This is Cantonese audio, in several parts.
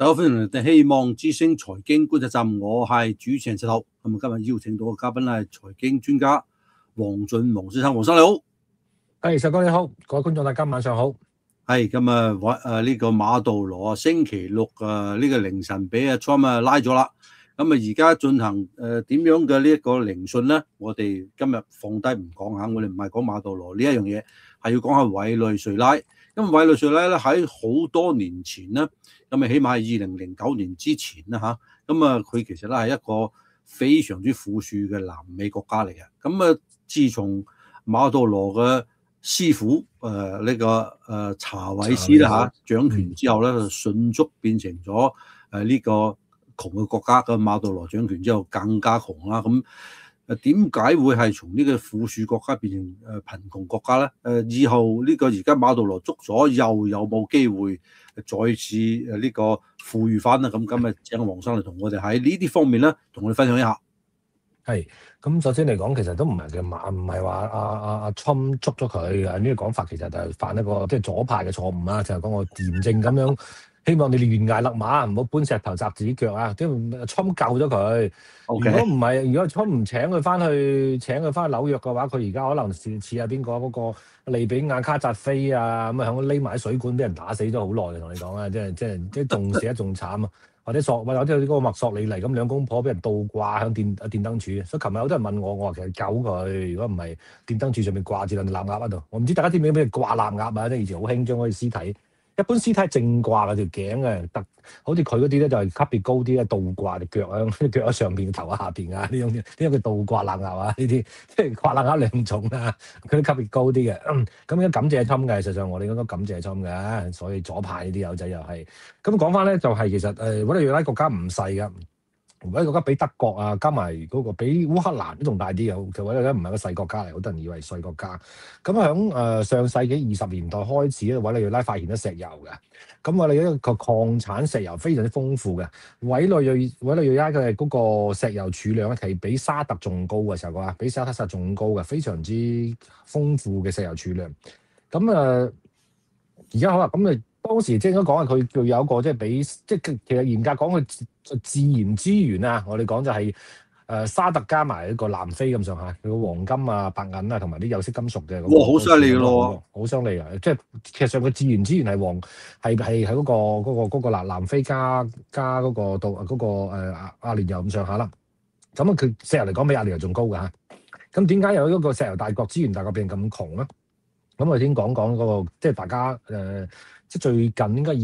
大家歡迎嚟到希望之聲財經觀察站，我係主持人石頭。咁今日邀請到嘅嘉賓係財經專家黃俊宏先生，黃生你好。 石哥你好，各位觀眾大家晚上好。 係咁呢個馬杜羅星期六呢個凌晨俾阿 Trump 拉咗啦。咁而家進行點樣嘅呢一個聆訊咧？我哋今日放低唔講下，我哋唔係講馬杜羅呢一樣嘢，係要講下委內瑞拉。因為委內瑞拉咧喺好多年前咧，咁起碼係2009年之前啦嚇，佢其實咧係一個非常之富庶嘅南美國家嚟嘅。自從馬杜羅嘅師傅查韋斯啦掌權之後咧，就迅速變成咗呢個窮嘅國家。咁馬杜羅掌權之後更加窮啦。點解會係從呢個富庶國家變成貧窮國家咧？以後呢個而家馬杜羅捉咗，又有冇機會再次呢個富裕翻咧？咁今日請黃生嚟同我哋喺呢啲方面咧，同我哋分享一下。 係咁，首先嚟講，其實都唔係唔係話阿 Trump 捉咗佢呢個講法，其實就係犯一個即係左派嘅錯誤啊！就係講我嚴正咁樣，希望你哋懸崖勒馬，唔好搬石頭砸自己腳啊！即係 Trump 救咗佢。 Okay. 如果唔係，如果 Trump 唔請佢翻去紐約嘅話，佢而家可能似下邊個嗰個利比亞卡扎菲啊咁啊，響匿埋喺水管俾人打死咗好耐嘅，同你講啊，即係仲死得仲慘啊！或者呢個墨索里尼咁兩公婆俾人倒掛喺電燈柱，所以琴日好多人問我話其實救佢，如果唔係電燈柱上面掛住兩隻臘鴨喺度，我唔知大家知唔知咩掛臘鴨啊？即係以前好興將嗰啲屍體。一般屍體正掛嗰條頸嘅，好似佢嗰啲咧就係級別高啲咧，倒掛隻腳喺上邊，頭喺下邊啊！呢種叫倒掛臘鴨啊！呢啲即係掛臘鴨兩種啊，佢啲級別高啲嘅。咁應該感謝侵嘅，實際上我哋應該感謝侵嘅，所以左派呢啲友仔又係。咁講翻咧，就係其實委內瑞拉國家唔細噶。委內瑞拉國家比德國啊，加埋嗰個比烏克蘭都仲大啲嘅，其實委內瑞拉唔係個細國家嚟，好多人以為細國家。咁響上世紀20年代開始咧，委內瑞拉發現咗石油嘅。咁我哋一個礦產石油非常之豐富嘅。委內瑞拉嘅嗰個石油儲量咧，係比沙特仲高嘅時候比沙特仲高嘅，非常之豐富嘅石油儲量。咁而家好啦，咁當時即係應該講係佢有一個即係比即係其實嚴格講佢自然資源啊，我哋講就係沙特加埋一個南非咁上下，佢個黃金啊、白銀啊同埋啲有色金屬嘅。 哇！好犀利咯， 好犀利啊！即係其實上個自然資源係喺嗰個南非加嗰個到嗰個阿聯酋咁上下啦。咁佢石油嚟講比阿聯酋仲高㗎嚇。咁點解有一個石油大國資源大國變咁窮咧？咁我先講嗰個即係大家即係最近應該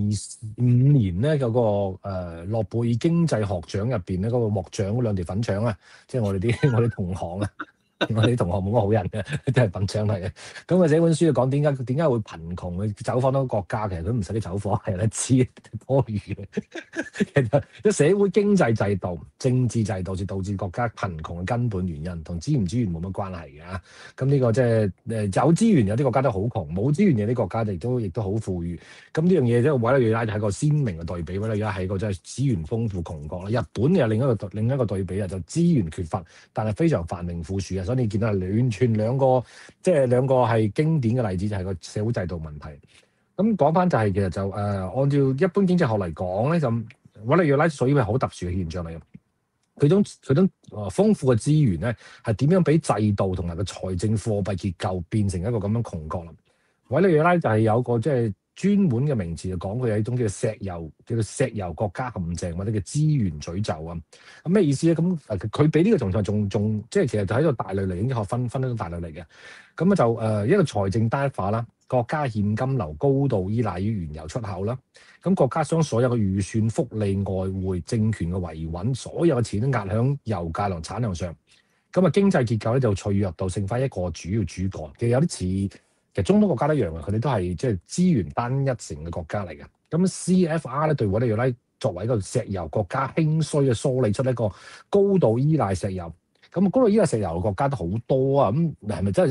2025年咧有個諾貝爾經濟學獎入邊咧嗰個獲獎嗰兩條粉腸啊，即係我哋同行啊。我哋啲同學冇乜好人嘅，都係笨象嚟嘅。咁佢寫本書就講點解會貧窮，佢走訪多個國家，其實佢唔使啲走訪，係一知多餘嘅。其實啲社會經濟制度、政治制度就導致國家貧窮嘅根本原因，同資唔資源冇乜關係嘅。咁呢個即係有資源有啲國家都好窮，冇資源有啲國家亦都好富裕。咁呢樣嘢即係委內瑞拉就係個鮮明嘅對比，委內瑞拉係個即係資源豐富窮國啦。日本又另一個對比啊，就資源缺乏，但係非常繁榮富庶啊。所以你見到係完全兩個係經典嘅例子，就係個社會制度問題。咁講翻就係其實就按照一般經濟學嚟講咧，就委內瑞拉屬於係好特殊嘅現象嚟嘅。佢種豐富嘅資源咧，係點樣俾制度同埋個財政貨幣結構變成一個咁樣窮國啦？委內瑞拉就係有個即係專門嘅名詞，就講佢係一種叫做石油國家陷阱或者叫資源詛咒啊。咁咩意思咧？咁佢比呢個仲即係其實就喺個大類嚟，經濟學分一種大類嚟嘅。咁就一個財政單一化啦，國家現金流高度依賴於原油出口啦。咁國家將所有嘅預算、福利、外匯、政權嘅維穩，所有嘅錢都壓響油價同產量上。咁經濟結構咧就脆弱到剩翻一個主要主幹。其實有啲似。其實中東國家都一樣嘅，佢哋都係即係資源單一成嘅國家嚟嘅。咁 CFR 咧對委內瑞拉作為一個石油國家興衰嘅梳理出一個高度依賴石油。咁高度依賴石油嘅國家都好多啊。咁係咪真係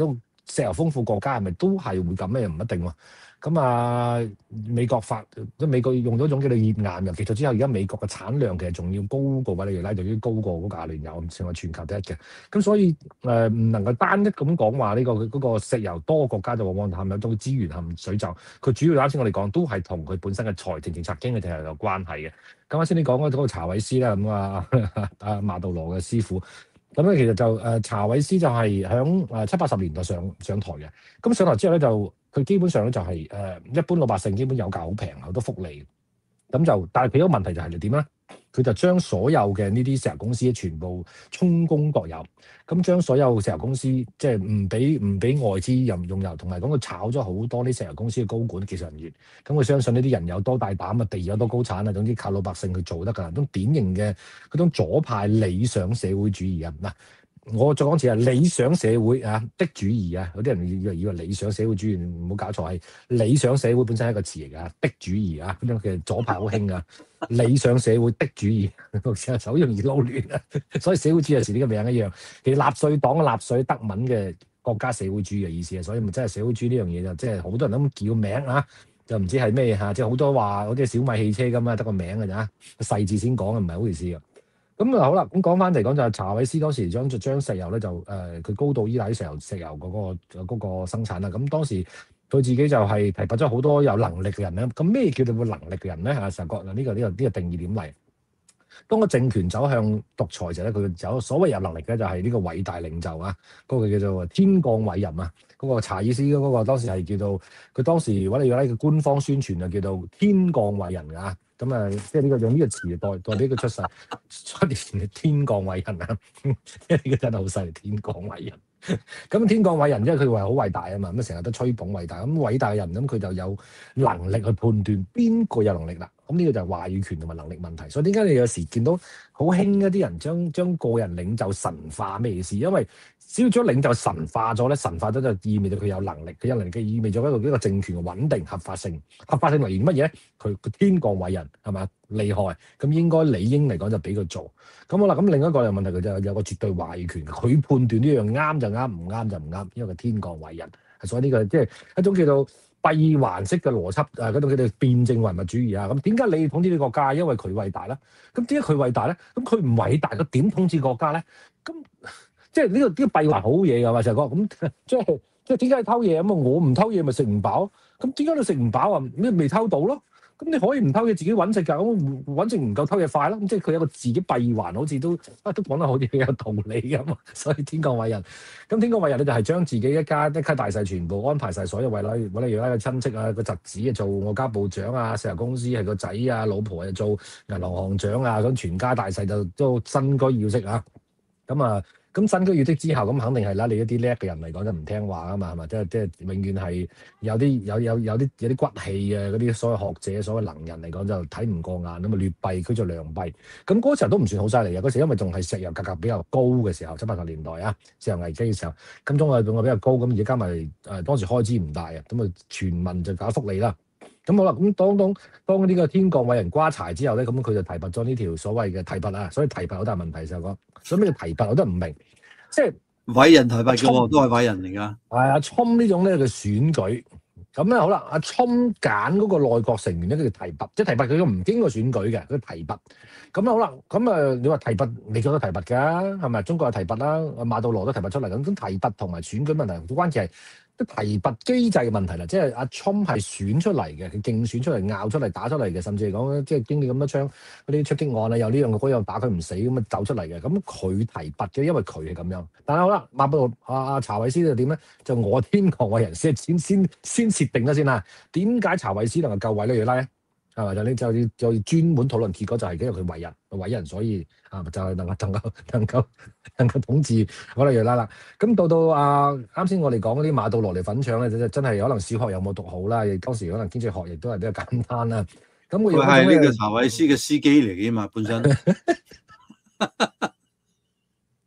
石油豐富國家係咪都係會咁咧？又唔一定喎。咁啊，美國用咗一種叫做頁岩油技術之後，而家美國嘅產量其實仲要高過委內瑞拉，仲要高過嗰個阿聯酋，成為全球第一嘅。咁所以唔能夠單一咁講話呢個嗰個石油多國家就往往含有到資源含水就，佢主要啱先我哋講都係同佢本身嘅財政政策經濟係有關係嘅。咁啱先你講嗰個查韋斯啦，咁阿馬杜羅嘅師傅。咁咧其實就查韋斯就係響70-80年代上台嘅，咁上台之後咧就佢基本上咧就係一般老百姓基本有價好平，好多福利，咁就但係佢有個問題就係點咧？佢就將所有嘅呢啲石油公司全部充公國有，咁將所有石油公司即係唔俾外資用油，同埋講佢炒咗好多啲石油公司嘅高管技術人員，咁佢相信呢啲人有多大膽啊，地有多高產啊，總之靠老百姓去做得㗎啦，種典型嘅嗰種左派理想社會主義啊嗱。我再講次啊，理想社會啊的主義啊，有啲人以為理想社會主義，唔好搞錯，係理想社會本身係一個詞嚟㗎，的主義啊，咁樣嘅左派好興啊，理想社會的主義，好容易撈亂啊，所以社會主義有時呢個名一樣，其實納粹黨嘅納粹德文嘅國家社會主義嘅意思啊，所以咪真係社會主義呢樣嘢就即係好多人都咁叫名啊，就唔知係咩嚇，即係好多話好似小米汽車咁啊，得個名㗎咋，細字先講啊，唔係好回事㗎。咁好啦，咁講翻嚟講就係查韋斯當時將石油咧就佢高度依賴石油嗰個生產啦。咁當時佢自己就係提拔咗好多有能力嘅人咧。咁咩叫做有能力嘅人咧？成個呢個定義點嚟？當個政權走向獨裁時咧，佢有所謂有能力嘅就係呢個偉大領袖啊，嗰個叫做天降偉人啊，嗰個查爾斯嗰個當時係叫做佢當時委內瑞拉嘅官方宣傳就叫做天降偉人啊。咁啊，即係呢個用呢個詞代表佢出世出年嘅天降偉人啊！即係呢個真係好犀利，天降偉人。咁天降偉人，因為佢話好偉大啊嘛，咁成日都吹捧偉大。咁偉大嘅人，咁佢就有能力去判斷邊個有能力啦。咁呢個就係話語權同埋能力問題。所以點解你有時見到好興一啲人將個人領袖神化咩意思？因為只要將領袖神化咗咧，神化咗就意味到佢有能力，佢有能力嘅意味咗一個政權嘅穩定合法性。合法性嚟源乜嘢？佢天降偉人係嘛厲害，咁應該理應嚟講就俾佢做。咁好啦，咁另一個問題佢就有個絕對話語權，佢判斷呢樣啱就啱，唔啱就唔啱，因為佢天降偉人。所以呢個即係一種叫做閉環式嘅邏輯，嗰種叫做辯證唯物主義啊。咁點解你統治呢個國家？因為佢偉大啦。咁點解佢偉大咧？咁佢唔偉大，佢點統治國家咧？咁即係呢個閉環好嘢㗎嘛，成日講咁即係點解你偷嘢咁啊？我唔偷嘢咪食唔飽？咁點解你食唔飽啊？咩未偷到咯？咁你可以唔偷嘢自己揾食㗎，咁揾食唔夠偷嘢快咯。咁即係佢有個自己閉環，好似都講得好似幾有道理咁啊。所以天降偉人，咁天降偉人咧就係將自己一家大細全部安排晒所有委內瑞拉嘅親戚啊、個侄子啊做外交部長啊，石油公司係個仔啊、老婆又做銀行行長啊，咁全家大細就都身居要職啊。咁身居要職之後，咁肯定係啦。你一啲叻嘅人嚟講就唔聽話啊嘛，係嘛？即係永遠係有啲骨氣嘅嗰啲所謂學者、所謂能人嚟講就睇唔過眼，咁啊劣幣驅逐良幣。咁嗰時候都唔算好犀利嘅，嗰時因為仲係石油價格比較高嘅時候，70-80年代啊，石油危機嘅時候，金鐘啊仲係比較高，咁而家加埋當時開支唔大啊，咁啊全民就搞福利啦。咁好啦，咁當呢個天降偉人瓜柴之後咧，咁佢就提拔咗呢條所謂嘅提拔啊，所以提拔好大問題就講，所以咩叫提拔我都唔明，即係偉人提拔嘅喎，都係偉人嚟㗎。 係阿聰呢種咧嘅選舉，咁咧好啦，阿聰揀嗰個內閣成員咧，佢叫提拔，即係提拔佢都唔經過選舉嘅，佢提拔。咁好啦，咁你話提拔，美國都提拔㗎，係咪？中國有提拔啦，馬杜羅都提拔出嚟，咁提拔同埋選舉問題，關鍵係提拔機制嘅問題啦，即係阿 Trump 係選出嚟嘅，佢競選出嚟、拗出嚟、打出嚟嘅，甚至嚟講即係經歷咁多槍嗰啲出擊案啊，有呢樣嗰樣打佢唔死咁啊走出嚟嘅，咁佢提拔嘅，因為佢係咁樣。但係好啦，馬布阿查韋斯就點咧？就我天降偉人先設定咗先啦。點解查韋斯能夠救委內瑞拉咧？係咪就你就專門討論結果就係因為佢偉人，所以就係能夠統治委內瑞拉啦。咁到啱先我哋講嗰啲馬杜羅嚟粉腸咧，真係可能小學有冇讀好啦，當時可能經濟學亦都係比較簡單啦。咁佢係呢個查韋斯嘅司機嚟嘅嘛，本身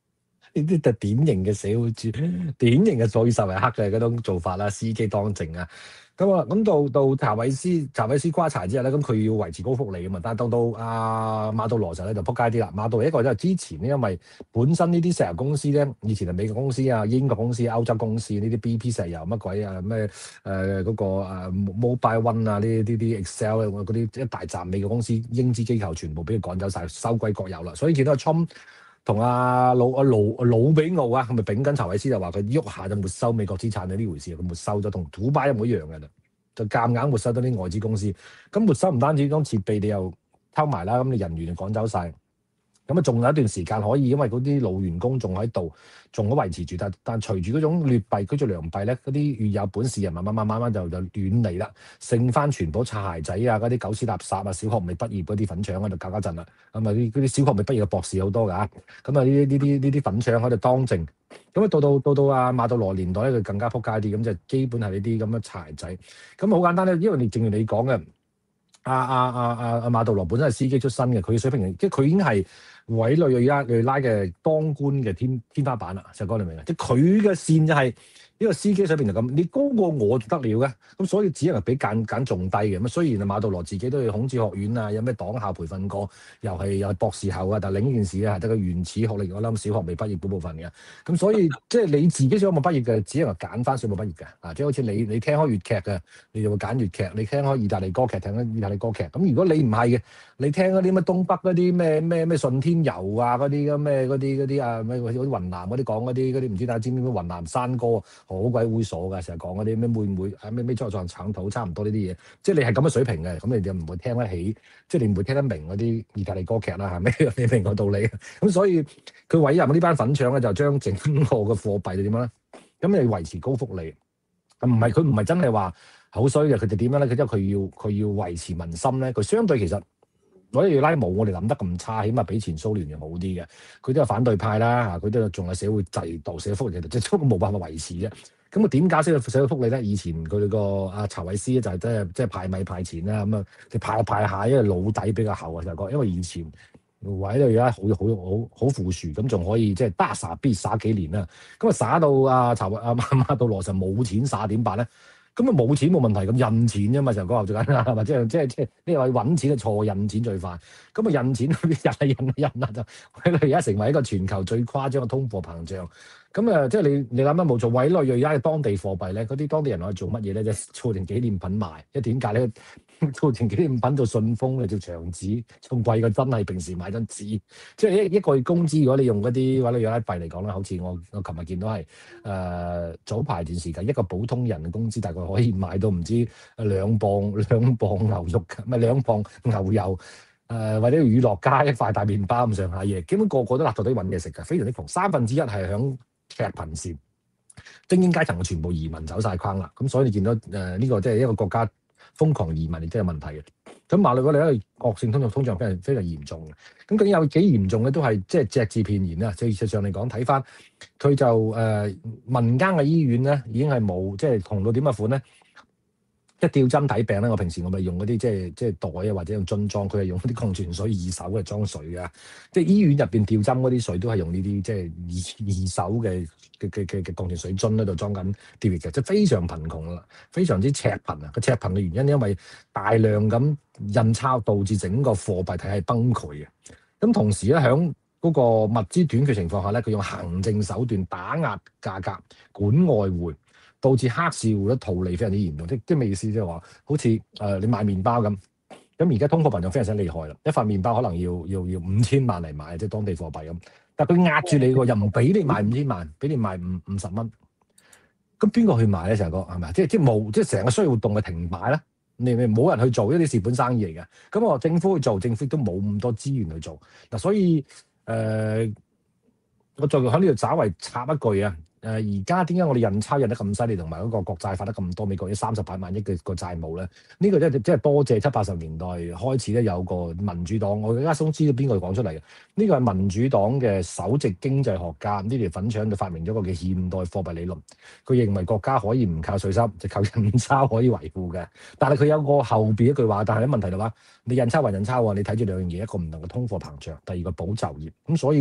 呢啲就典型嘅社會主義，典型嘅左耳受為黑嘅嗰種做法啦，司機當政啊。咁到查韋斯瓜柴之後咧，咁佢要維持高福利啊嘛。但係到阿馬杜羅時候咧就撲街啲啦。馬杜羅一個就係之前咧，因為本身呢啲石油公司咧，以前係美國公司啊、英國公司、歐洲公司呢啲 BP 石油乜鬼啊咩嗰個Mobile One 啊呢啲 Excel 嗰啲一大站美國公司英資機構全部俾佢趕走晒，收歸國有啦。所以見到阿 Trump 同阿魯比奧啊，係咪丙緊查韋斯就話佢喐下就沒收美國資產嘅呢回事，佢沒收咗，同古巴一模一樣嘅啦，就夾硬沒收咗啲外資公司。咁沒收唔單止講設備，你又偷埋啦，咁你人員就趕走晒。咁啊，仲有一段時間可以，因為嗰啲老員工仲喺度，仲可維持住。但隨住嗰種劣幣驅逐良幣咧，嗰啲越有本事人慢慢就遠離啦，剩翻全部擦鞋仔啊，嗰啲狗屎垃圾啊，小學未畢業嗰啲粉腸喺度搞震啦。咁啊，嗰啲小學未畢業嘅博士好多㗎。咁啊，呢啲粉腸喺度當政。咁啊，到阿馬杜羅年代咧，佢更加撲街啲，咁就基本係呢啲咁嘅擦鞋仔。咁好簡單咧，因為正如你講嘅。阿馬杜羅本身係司機出身嘅，佢嘅水平即係佢已經係委內瑞拉嘅當官嘅天花板啦。石哥你明唔明啊？即係佢嘅線就係呢個司機水平就咁，你高過我就得了嘅。咁所以只能係俾揀仲低嘅。咁雖然阿馬杜羅自己都要孔子學院啊，有咩黨校培訓過，又係博士後啊，但係另一件事咧係得個原始學歷，我諗小學未畢業嗰部分嘅。咁所以即係你自己小學冇畢業嘅，只能係揀翻小學畢業嘅。啊，即係好似你聽開粵劇嘅，你就會揀粵劇；你聽開意大利歌劇，聽開意大利歌劇。咁如果你唔係嘅，你聽嗰啲咩東北嗰啲咩順天遊啊，嗰啲咩嗰啲啊咩嗰啲雲南嗰啲講嗰啲唔知大家知唔知雲南山歌好鬼猥瑣㗎，成日講嗰啲咩會唔會啊咩初創產土差唔多呢啲嘢，即係你係咁嘅水平嘅，咁你就唔會聽得起，即係你唔會聽得明嗰啲意大利歌劇啦，係咪？你明個道理？咁所以佢委任呢班粉腸咧，就將整個嘅貨幣就點樣咧？咁你維持高福利，佢唔係真係話好衰嘅，佢哋點樣咧？因為佢要維持民心咧，佢相對其實。委內瑞拉冇我哋諗得咁差，起碼比前蘇聯又好啲嘅。佢都有反對派啦，佢都有仲有社會制度、社會福利，即係都冇辦法維持啫。咁啊點解釋社會福利咧？以前佢哋個阿查韋斯就係即係派米派錢啦，咁啊你派下，因為老底比較厚啊，就講因為以前委內瑞拉好富庶，咁仲可以即係打撒必撒幾年啦。咁啊撒到阿馬杜羅就冇錢撒點辦咧？咁啊冇錢冇問題，咁印錢啫嘛，就講最簡單係嘛，即係呢個揾錢嘅錯，印錢最快。咁啊印錢印啊就而家成為一個全球最誇張嘅通貨膨脹。咁啊即係你諗下冇錯，委內瑞拉嘅當地貨幣咧，嗰啲當地人攞去做乜嘢咧？就做成紀念品賣。因為點解咧？做成紀念品做信封咧，做牆紙，仲貴過真係平時買張紙。即係一個月工資，如果你用嗰啲委內瑞拉幣嚟講咧，好似我琴日見到係早排段時間，一個普通人嘅工資大概可以買到唔知2磅牛肉，唔係2磅牛油。或者乳酪加一塊大麵包咁上下嘢，基本個個都立到底揾嘢食㗎，非常之窮。1/3係響赤貧線，精英階層全部移民走晒框啦。咁所以你見到呢個即係一個國家瘋狂移民，亦都有問題嘅。咁馬里嗰度咧，惡性通脹非常嚴重嘅。咁究竟有幾嚴重咧？都係即係隻字片言啦。即係事實上嚟講，睇翻佢就民間嘅醫院咧，已經係冇即係窮到點嘅款咧。即係吊針睇病咧，我平時我咪用嗰啲即係袋啊，或者用樽裝，佢係用嗰啲礦泉水二手嘅裝水啊。即係醫院入邊吊針嗰啲水都係用呢啲即係二手嘅礦泉水樽喺度裝緊吊液嘅，即係非常貧窮啦，非常之赤貧啊！個赤貧嘅原因因為大量咁印鈔導致整個貨幣體系崩潰嘅。咁同時咧，喺嗰個物資短缺情況下咧，佢用行政手段打壓價格、管外匯。導致黑市匯率套利非常之嚴重，即係咩意思？即係話，好似你賣麵包咁，而家通貨膨脹非常之厲害啦，一塊麵包可能要5000萬嚟買，即係當地貨幣咁。但係佢壓住你喎，又唔俾你賣5000萬，俾你賣50蚊。咁邊個去買咧？成個係咪？即係成個商業活動嘅停擺啦。你冇人去做，呢啲蝕本生意嚟嘅。咁我政府去做，政府都冇咁多資源去做嗱，所以我再喺呢度稍為插一句啊。而家點解我哋印鈔印得咁犀利，同埋嗰個國債發得咁多？美國有38萬億嘅個債務咧，呢個即係多謝70-80年代開始咧有個民主黨，我而家想知道邊個講出嚟嘅？呢個係民主黨嘅首席經濟學家，呢條粉腸就發明咗個叫現代貨幣理論。佢認為國家可以唔靠稅收，就靠印鈔可以維護嘅。但係佢有個後邊一句話，但係啲問題就話，你印鈔還印鈔喎，你睇住兩樣嘢，一個唔同嘅通貨膨脹，第二個保就業。咁所以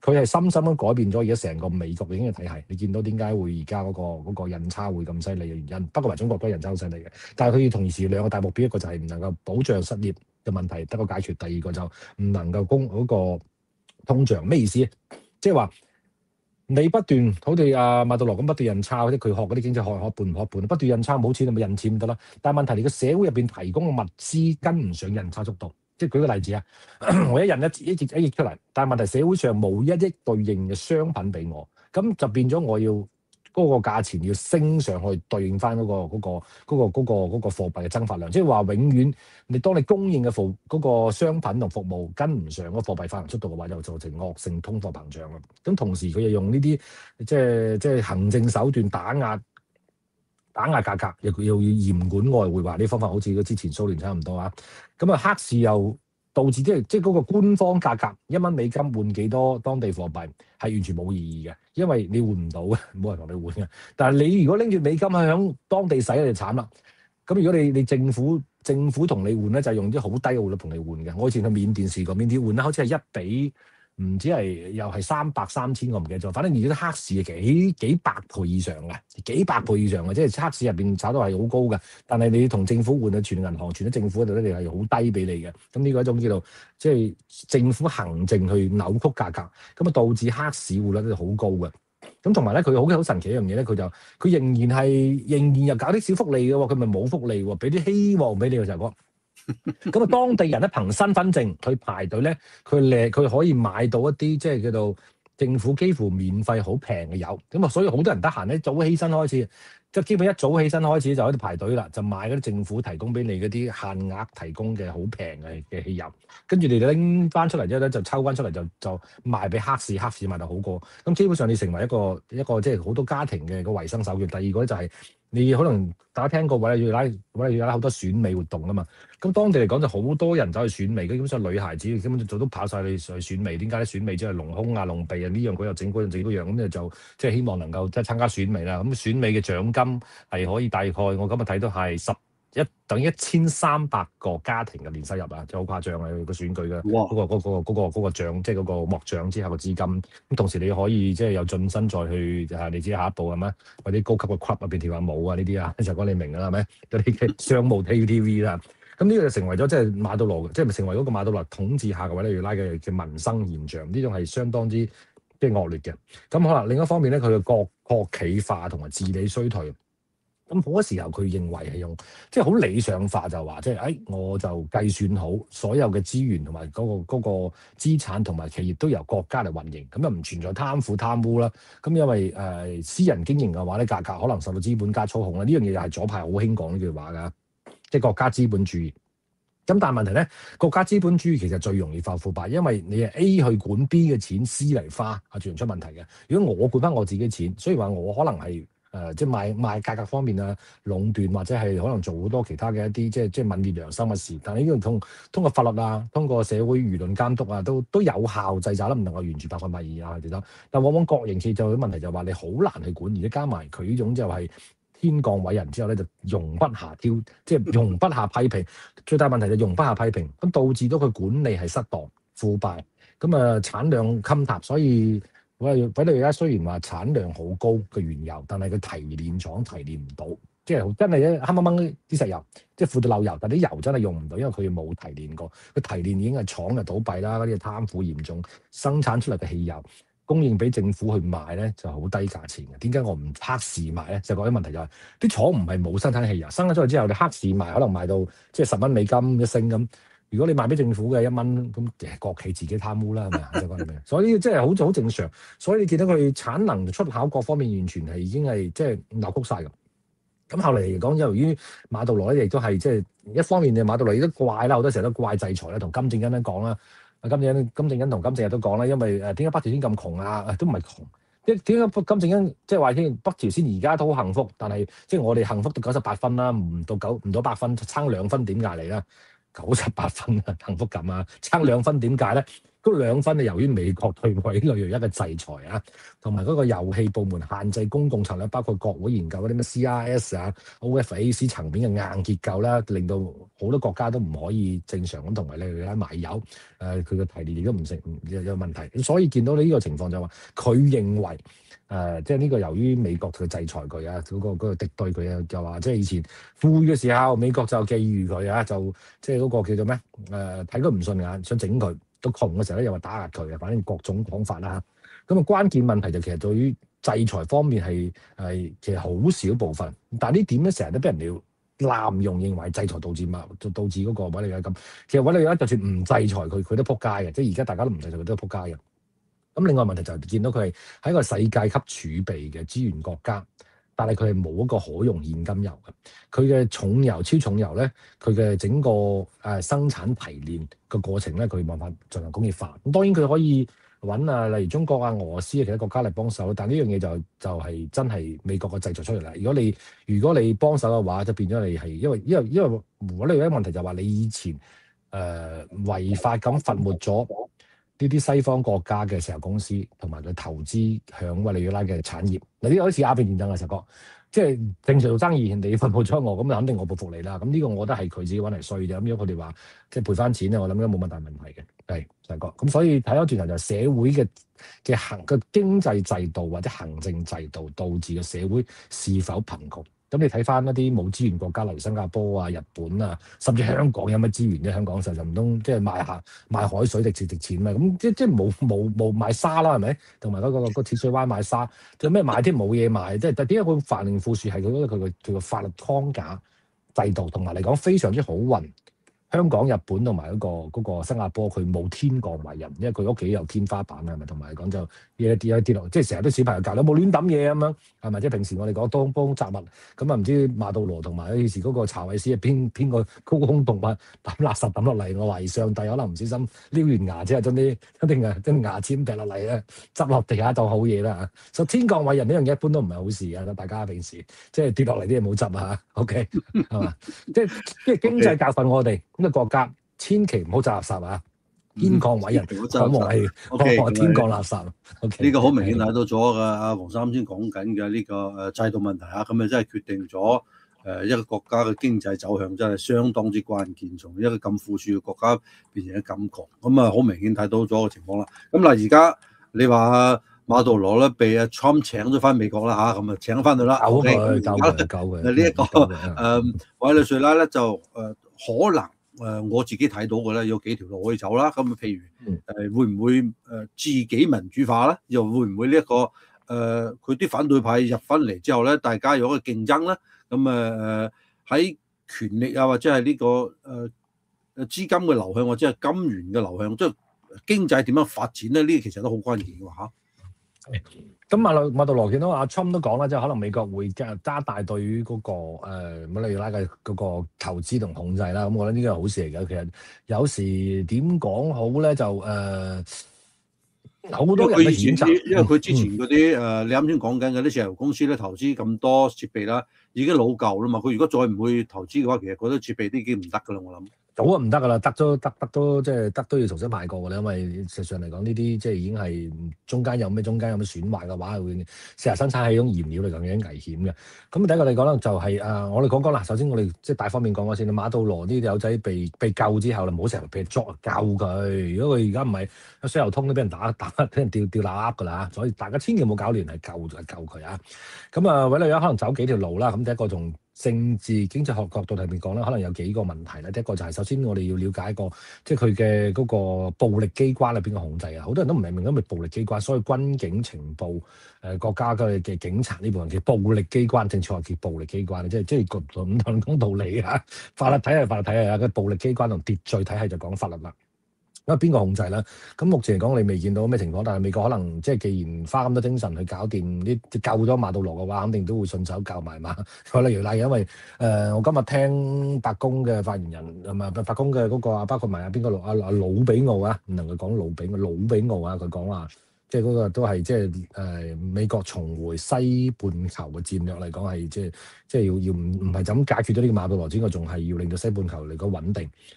佢係深深咁改變咗而家成個美國嘅經濟體系。你見到點解會而家嗰個印鈔會咁犀利嘅原因？不過埋中國都係印鈔好犀利嘅，但係佢要同時兩個大目標，一個就係唔能夠保障失業嘅問題得個解決，第二個就唔能夠供嗰個通脹。咩意思？即係話你不斷好似阿馬杜羅咁不斷印鈔，即係佢學嗰啲經濟學半唔學半，不斷印鈔冇錢，你咪印錢得啦。但係問題你個社會入邊提供嘅物資跟唔上印鈔速度。即係舉個例子啊，我一印一億出嚟，但係問題社會上冇一億對應嘅商品俾我，咁就變咗我要嗰個價錢要升上去對應翻嗰個貨幣嘅增發量。即係話永遠當你供應嘅嗰個商品同服務跟唔上嗰個貨幣發行速度嘅話，就造成惡性通貨膨脹啦。咁同時佢又用呢啲即係行政手段打壓價格，又要嚴管外匯，話呢方法好似之前蘇聯差唔多啊。咁啊，黑市又導致即係嗰個官方價格$1美金換幾多當地貨幣係完全冇意義嘅，因為你換唔到嘅，冇人同你換嘅。但係你如果拎住美金喺當地使，你就慘啦。咁如果你政府同你換咧，就係用啲好低嘅匯率同你換嘅。我以前去緬甸試過，緬甸換咧好似係1比。唔知係又係300、3000，我唔記得咗。反正而家啲黑市係幾百倍以上嘅，幾百倍以上嘅，即係黑市入邊炒到係好高嘅。但係你同政府換啊，傳銀行傳喺政府嗰度咧，你係好低俾你嘅。咁呢個一種叫做即係政府行政去扭曲價格，咁啊導致黑市匯率咧好高嘅。咁同埋咧，佢好神奇一樣嘢咧，佢仍然又搞啲小福利嘅喎，佢咪冇福利喎，俾啲希望俾你嘅就係講。咁啊，當地人咧憑身份證去排隊咧，佢可以買到一啲即係叫做政府幾乎免費好平嘅油。咁啊，所以好多人得閒咧，早起身開始，即係基本一早起身開始就喺度排隊啦，就買嗰啲政府提供俾你嗰啲限額提供嘅好平嘅汽油，跟住你拎翻出嚟之後咧，就抽翻出嚟就賣俾黑市賣到好過。咁基本上你成為一個即係好多家庭嘅個維生手段。第二個咧就係、你可能大家聽過委內瑞拉好多選美活動啊嘛，咁當地嚟講就好多人走去選美，基本上女孩子根本就都跑晒去選美。點解咧？選美即係隆胸啊、隆鼻啊，呢樣嗰樣整嗰樣整嗰樣，咁就即係希望能夠即係參加選美啦。咁選美嘅獎金係可以大概我今日睇到係等於1300個家庭嘅年收入啊，就好誇張啊！個選舉嘅嗰個獎，即係嗰個獲獎之後嘅資金。咁同時你可以即係有晉身再去你知下一步係咩？或者高級嘅 club 入邊跳下舞啊呢啲啊，就講你明㗎啦，係咪？嗰啲嘅商務 KTV 啦。咁呢個就成為咗即係馬杜羅，即係成為嗰個馬杜羅統治下嘅委內瑞拉嘅民生現象。呢種係相當之即係惡劣嘅。咁可能另一方面咧，佢嘅國企化同埋治理衰退。咁好多時候佢認為係用即係好理想化，就話即係我就計算好所有嘅資源同埋嗰個資產同埋企業都由國家嚟運營，咁又唔存在貪污啦。咁因為私人經營嘅話咧，價格可能受到資本家操控啦。呢樣嘢又係左派好興講呢句話㗎，即係國家資本主義。咁但係問題咧，國家資本主義其實最容易化腐敗，因為你係 A 去管 B 嘅錢，C 嚟花係最容易出問題嘅。如果我管翻我自己錢，所以話我可能係。即係賣價格方面啊，壟斷或者係可能做好多其他嘅一啲即係泯滅良心嘅事。但係呢個通過法律啊，通過社會輿論監督啊，都有效制裁啦，唔能夠完全100%啊，其實。但往往國營企業就有問題，就話你好難去管，而且加埋佢呢種就係天降偉人之後咧，就容不下挑，即係容不下批評。最大問題就容不下批評，咁導致到佢管理係失當、腐敗，咁產量襟塌，所以。委內瑞拉雖然話產量好高嘅原油，但係佢提煉廠提煉唔到，即係真係黑掹掹啲石油，即係富到漏油，但啲油真係用唔到，因為佢冇提煉過。佢提煉已經係廠就倒閉啦，嗰啲貪腐嚴重，生產出嚟嘅汽油供應俾政府去賣咧就好低價錢嘅。點解我唔黑市賣咧？就嗰啲問題就係啲廠唔係冇生產汽油，生產出嚟之後你黑市賣，可能賣到即係$10美金一升咁。如果你賣俾政府嘅1蚊，咁國企自己貪污啦，係咪啊？就講你明。所以即係好正常。所以你見到佢產能、出口各方面完全係已經係即係扭曲晒㗎。咁後嚟嚟講，由於馬杜羅咧，亦都係即係一方面，馬杜羅亦都怪啦，好多時候都怪制裁啦，同金正恩都講啦。金正恩同金正日都講啦，因為點解北朝鮮咁窮啊？都唔係窮。點解金正恩即係話先北朝鮮而家都好幸福，但係即係我哋幸福到98分啦，唔到100分，差2分點解嚟啦？98分啊，幸福感啊，差2分點解咧？ 嗰兩分係由於美國對委內瑞拉嘅制裁啊，同埋嗰個遊戲部門限制公共策略，包括國會研究嗰啲咩 CRS 啊、OFAC 層面嘅硬結構啦，令到好多國家都唔可以正常咁同委內瑞拉買油。佢嘅提煉亦都唔成有問題。咁所以見到呢個情況就話，佢認為即係呢個由於美國佢制裁佢啊，嗰個敵對佢啊，就話即係以前富裕嘅時候，美國就覬覦佢啊，就即係嗰個叫做咩睇佢唔順眼，想整佢。到窮嘅時候咧，又話打壓佢啊，反正各種講法啦。咁啊，關鍵問題就其實對於制裁方面係其實好少部分，但係呢點咧成日都俾人哋濫用，認為制裁導致嗰個委內瑞拉咁。其實委內瑞拉就算唔制裁佢，佢都撲街嘅，即係而家大家都唔制裁佢都撲街嘅。咁另外問題就係見到佢係喺一個世界級儲備嘅資源國家，但係佢係冇一個可用現金油嘅。佢嘅重油、超重油咧，佢嘅整個生產提煉嘅過程咧，佢冇辦法進行工業化。咁當然佢可以揾例如中國啊、俄羅斯啊其他國家嚟幫手，但呢樣嘢就係真係美國嘅製造出嚟啦。如果你幫手嘅話，就變咗你係因為我哋有一個問題就係話你以前違法咁罰沒咗呢啲西方國家嘅石油公司同埋佢投資響委內瑞拉嘅產業。嗱，呢個好似鴉片戰爭嘅時候講，即係正常做生意，人哋罰沒咗我，咁肯定我報復你啦。咁呢個我覺得係佢自己揾嚟衰啫。咁如果佢哋話即係賠翻錢咧，我諗都冇乜大問題嘅。係就係講咁，所以睇翻轉頭就係社會嘅經濟制度或者行政制度導致嘅社會是否貧窮。咁你睇翻一啲冇資源國家，例如新加坡啊、日本啊，甚至香港有乜資源啫？香港就唔通即係賣海水值錢咩？咁即係冇賣沙啦，係咪？同埋嗰個鐵水灣賣沙，仲有咩賣添？冇嘢賣，即係但點解佢繁榮富庶係佢個法律框架制度同埋嚟講非常之好運。香港、日本同埋嗰個新加坡，佢冇天降為人，因為佢屋企有天花板啊，係咪？同埋講就嘢跌落，即係成日都小朋友教你冇亂抌嘢咁樣，係咪？即係平時我哋講當幫雜物，咁啊唔知馬杜羅同埋以前嗰個查韋斯係邊個高空動物抌垃圾抌落嚟？我懷疑上帝可能唔小心撩完牙之後，將啲牙籤掉落嚟咧，執落地下當好嘢啦嚇。所以天降為人呢樣嘢一般都唔係好事啊！大家平時即係跌落嚟啲嘢冇執啊嚇。OK 係嘛？即係經濟教訓我哋。咁嘅國家千祈唔好執垃圾啊！天降偉人，我天降垃圾。 呢個好明顯睇到咗嘅。阿黃生先講緊嘅呢個制度問題啊，咁啊真係決定咗一個國家嘅經濟走向真係相當之關鍵，從一個咁富庶嘅國家變成一咁窮，咁啊好明顯睇到咗個情況啦。咁嗱，而家你話馬杜羅咧被阿 Trump 請咗翻美國啦嚇，咁啊請翻去啦。 救佢。 呢一個委內瑞拉咧就可能。我自己睇到嘅咧，有幾條路可以走啦。咁譬如會唔會自己民主化咧？又會唔會呢一個佢啲反對派入翻嚟之後咧，大家有一個競爭咧？咁喺權力啊，或者係呢個資金嘅流向，或者係金元嘅流向，即係經濟點樣發展咧？呢啲其實都好關鍵嘅嚇。 咁馬杜羅見到阿 Trump 都講啦，即係可能美國會加大對於嗰個委內瑞拉嘅嗰個投資同控制啦。咁我覺得呢個係好事嚟嘅。其實有時點講好咧，就好多人嘅選擇， 因為佢之前嗰啲你啱先講緊嘅啲石油公司咧，投資咁多設備啦，已經老舊啦嘛。佢如果再唔會投資嘅話，其實嗰啲設備都已經唔得噶啦，我諗。 早啊唔得噶啦，得都即係得都要重新買過㗎啦，因為實際上嚟講呢啲即係已經係中間有咩損壞嘅話，會石油生產係一種燃料嚟講有啲危險嘅。咁第一個嚟講咧就係我哋講啦。首先我哋即係大方面講先，馬杜羅呢啲友仔被救之後啦，唔好成日俾人捉救佢。如果佢而家唔係水油通都俾人打，俾人吊喇㗎啦，所以大家千祈唔好搞亂，係救佢啊。咁委內瑞拉可能走幾條路啦。咁第一個從政治經濟學角度嚟講咧，可能有幾個問題咧。第一個就係首先我哋要了解一個，即係佢嘅嗰個暴力機關係邊個控制啊？好多人都唔明咁咪暴力機關，所以軍警情報國家嘅警察呢部分叫暴力機關，正確係叫暴力機關，即係唔同講道理啊。法律體系啊，個暴力機關同秩序體系就講法律啦。因為邊個控制啦？咁目前嚟講，你未見到咩情況，但係美國可能即係既然花咁多精神去搞掂啲救咗馬杜羅嘅話，肯定都會順手救埋嘛。例如因為我今日聽白宮嘅發言人係咪白宮嘅嗰個包括埋邊個魯比奧啊，唔能夠講魯比奧啊，佢講話即係嗰個都係即係美國重回西半球嘅戰略嚟講係即係要唔係就咁解決咗呢個馬杜羅之外，仲係要令到西半球嚟講穩定。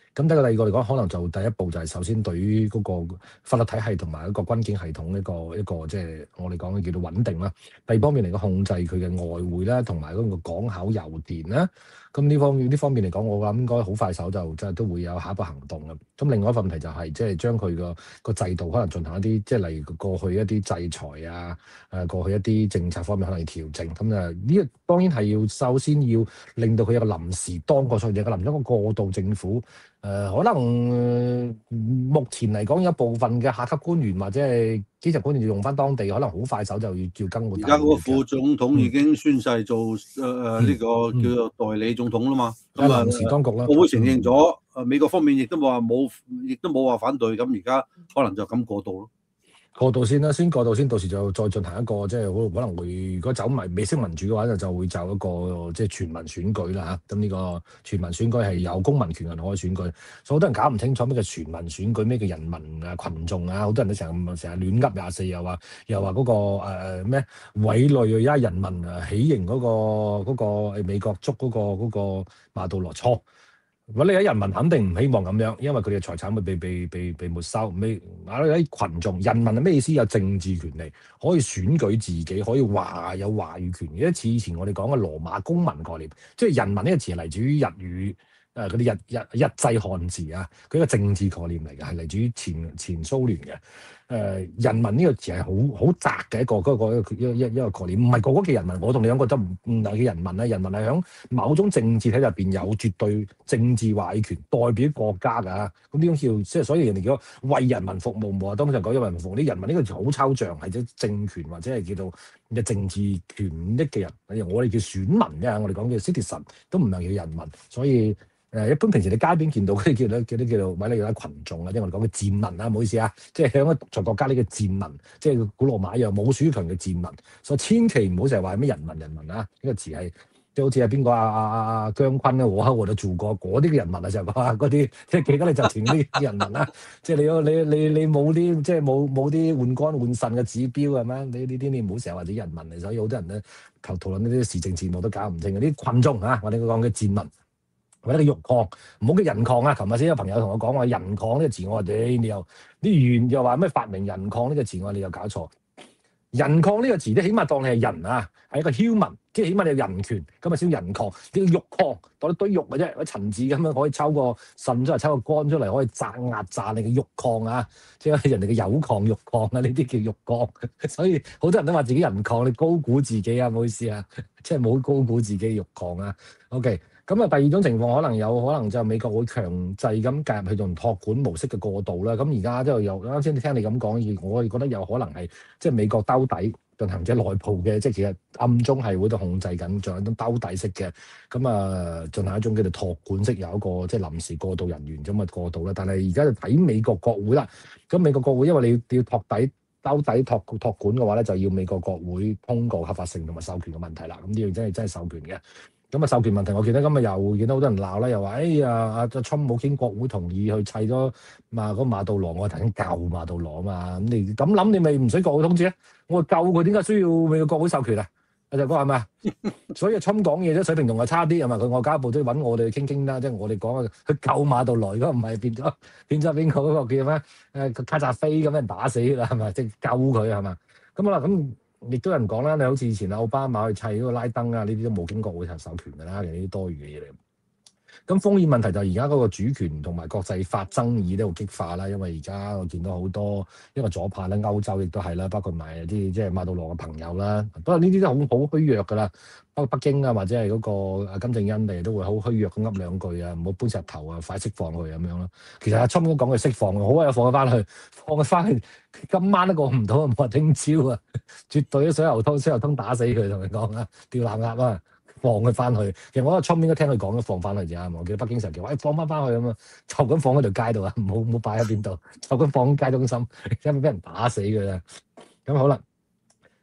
咁第二個嚟講，可能就第一步就係首先對於嗰個法律體系同埋一個軍警系統一個即係我哋講嘅叫做穩定啦。第二方面嚟講，控制佢嘅外匯啦，同埋嗰個港口油田啦。咁呢方面嚟講，我諗應該好快手就即係都會有下一步行動嘅。咁另外一個問題就係即係將佢個制度可能進行一啲即係例如過去一啲制裁啊，過去一啲政策方面可能要調整。咁呢個當然係要首先要令到佢有個臨時當個所謂嘅臨一個過渡政府。可能目前嚟講，有部分嘅下級官員或者係基層官員要用翻當地，可能好快手就要更換。 而家嗰個副總統已經宣誓做呢個叫做代理總統啦嘛。咁臨時當局啦， 國會承認咗，美國方面亦都冇話反對，咁而家可能就咁過渡咯。 過渡先啦，先過渡先，到時就再進行一個即係可能會，如果走埋美式民主嘅話，就會就一個即係全民選舉啦嚇。咁呢個全民選舉係有公民權人可以選舉，所以好多人搞唔清楚咩叫全民選舉，咩叫人民啊群眾啊，好多人都成日亂噏24，又話嗰個咩委內瑞拉人民起刑嗰個美國捉嗰個馬杜羅錯。如果你喺人民肯定唔希望咁樣，因為佢哋嘅財產會被沒收。啲群眾人民係咩意思？有政治權利，可以選舉自己，可以有話語權。一似以前我哋講嘅羅馬公民概念，即係人民呢個詞係嚟自於日語嗰啲日制漢字啊，佢一個政治概念嚟嘅，係嚟自於前蘇聯嘅。人民呢個詞係好窄嘅一個概念，唔係個嘅人民。我同你講覺得唔係嘅人民啊，人民係響某種政治體入邊有絕對政治話語權，代表國家㗎。咁呢種叫即係，所以人哋叫為人民服務。冇啊，當時講為人民服務，啲人民呢個詞好抽象，係即政權或者係叫做嘅政治權益嘅人。我哋叫選民啫，我哋講叫 citizen 都唔係叫人民，所以。一般平時你街邊見到嗰啲叫做委內瑞拉群眾啊，即係我哋講嘅賤民啊，唔好意思啊，即係喺個獨裁國家呢個賤民，即係古羅馬一樣冇主權嘅賤民，所以千祈唔好成日話咩人民啊，呢個詞係即係好似係邊個阿姜昆啊，我都做過嗰啲嘅人民啊，就話嗰啲即係記得你就填啲人民啦，即係你冇啲即係冇啲換肝換腎嘅指標係咩？呢啲你唔好成日話啲人民嚟，所以好多人咧討論呢啲時政節目都搞唔清嘅啲群眾啊，我哋講嘅賤民。或者你肉礦，唔好叫人礦啊！琴日先有朋友同我講話人礦呢個詞，我話你又啲原又話咩發明人礦呢個詞，我話你又搞錯。人礦呢個詞，起碼當你係人啊，係一個 human，即係起碼你有人權，咁啊先人礦。呢個肉礦當一堆肉嘅啫，個陳字咁樣可以抽個腎出嚟，抽個肝出嚟，可以壓你嘅肉礦啊！即係人哋嘅鈾礦、肉礦啊，呢啲叫肉礦。所以好多人都話自己人礦，你高估自己啊！唔好意思啊，即係冇高估自己肉礦啊。OK。咁啊，第二種情況可能就美國會強制咁介入去用託管模式嘅過渡啦。咁而家即係又啱先聽你咁講，我哋覺得有可能係即係美國兜底進行者內部嘅，即係其實暗中係會度控制緊，仲有一種兜底式嘅。咁啊，進行一種叫做託管式，有一個即係臨時過渡人員咁嘅過渡啦。但係而家就睇美國國會啦。咁美國國會因為你要兜底託管嘅話咧，就要美國國會通過合法性同埋授權嘅問題啦。咁呢樣真係授權嘅。咁啊，授權問題，我記得今日又見到好多人鬧啦，又話哎呀，阿川普冇經國會同意去砌咗嗰個馬杜羅，我係頭先救馬杜羅啊嘛。咁你咁諗，你咪唔使國會通知咧？我話救佢，點解需要美國國會授權啊？阿就哥係咪啊？所以川普講嘢啫，水平仲係差啲係嘛？佢外交部都揾我哋傾傾啦，即係我哋講啊，佢救馬杜羅，如果唔係變咗邊個嗰個叫咩？卡扎菲咁俾人打死啦係咪？即係救佢係嘛？咁好啦咁。亦都有人講啦，你好似以前奧巴馬去砌嗰個拉登啊，呢啲都冇經國會授權㗎啦，呢啲多餘嘅嘢嚟。咁風險問題就係而家嗰個主權同埋國際法爭議都會激化啦，因為而家我見到好多因為左派啦，歐洲亦都係啦，包括埋啲即係馬杜羅嘅朋友啦，不過呢啲都好虛弱㗎啦。包括北京啊，或者係嗰個金正恩嚟都會好虛弱咁噏兩句啊，唔好搬石頭啊，快釋放佢咁樣咯。其實阿川普講佢釋放，好啊，放佢翻去，今晚都過唔到啊，冇話聽朝啊，絕對啲水牛通打死佢，同你講啊，吊冷鴨啊！放佢翻去，其實我個倉應該聽佢講咗放翻去啫。我記得北京成日叫話，放翻去咁啊，就咁放喺條街度啊，唔好擺喺邊度，就咁放喺街中心，因為俾人打死㗎啦。咁好啦，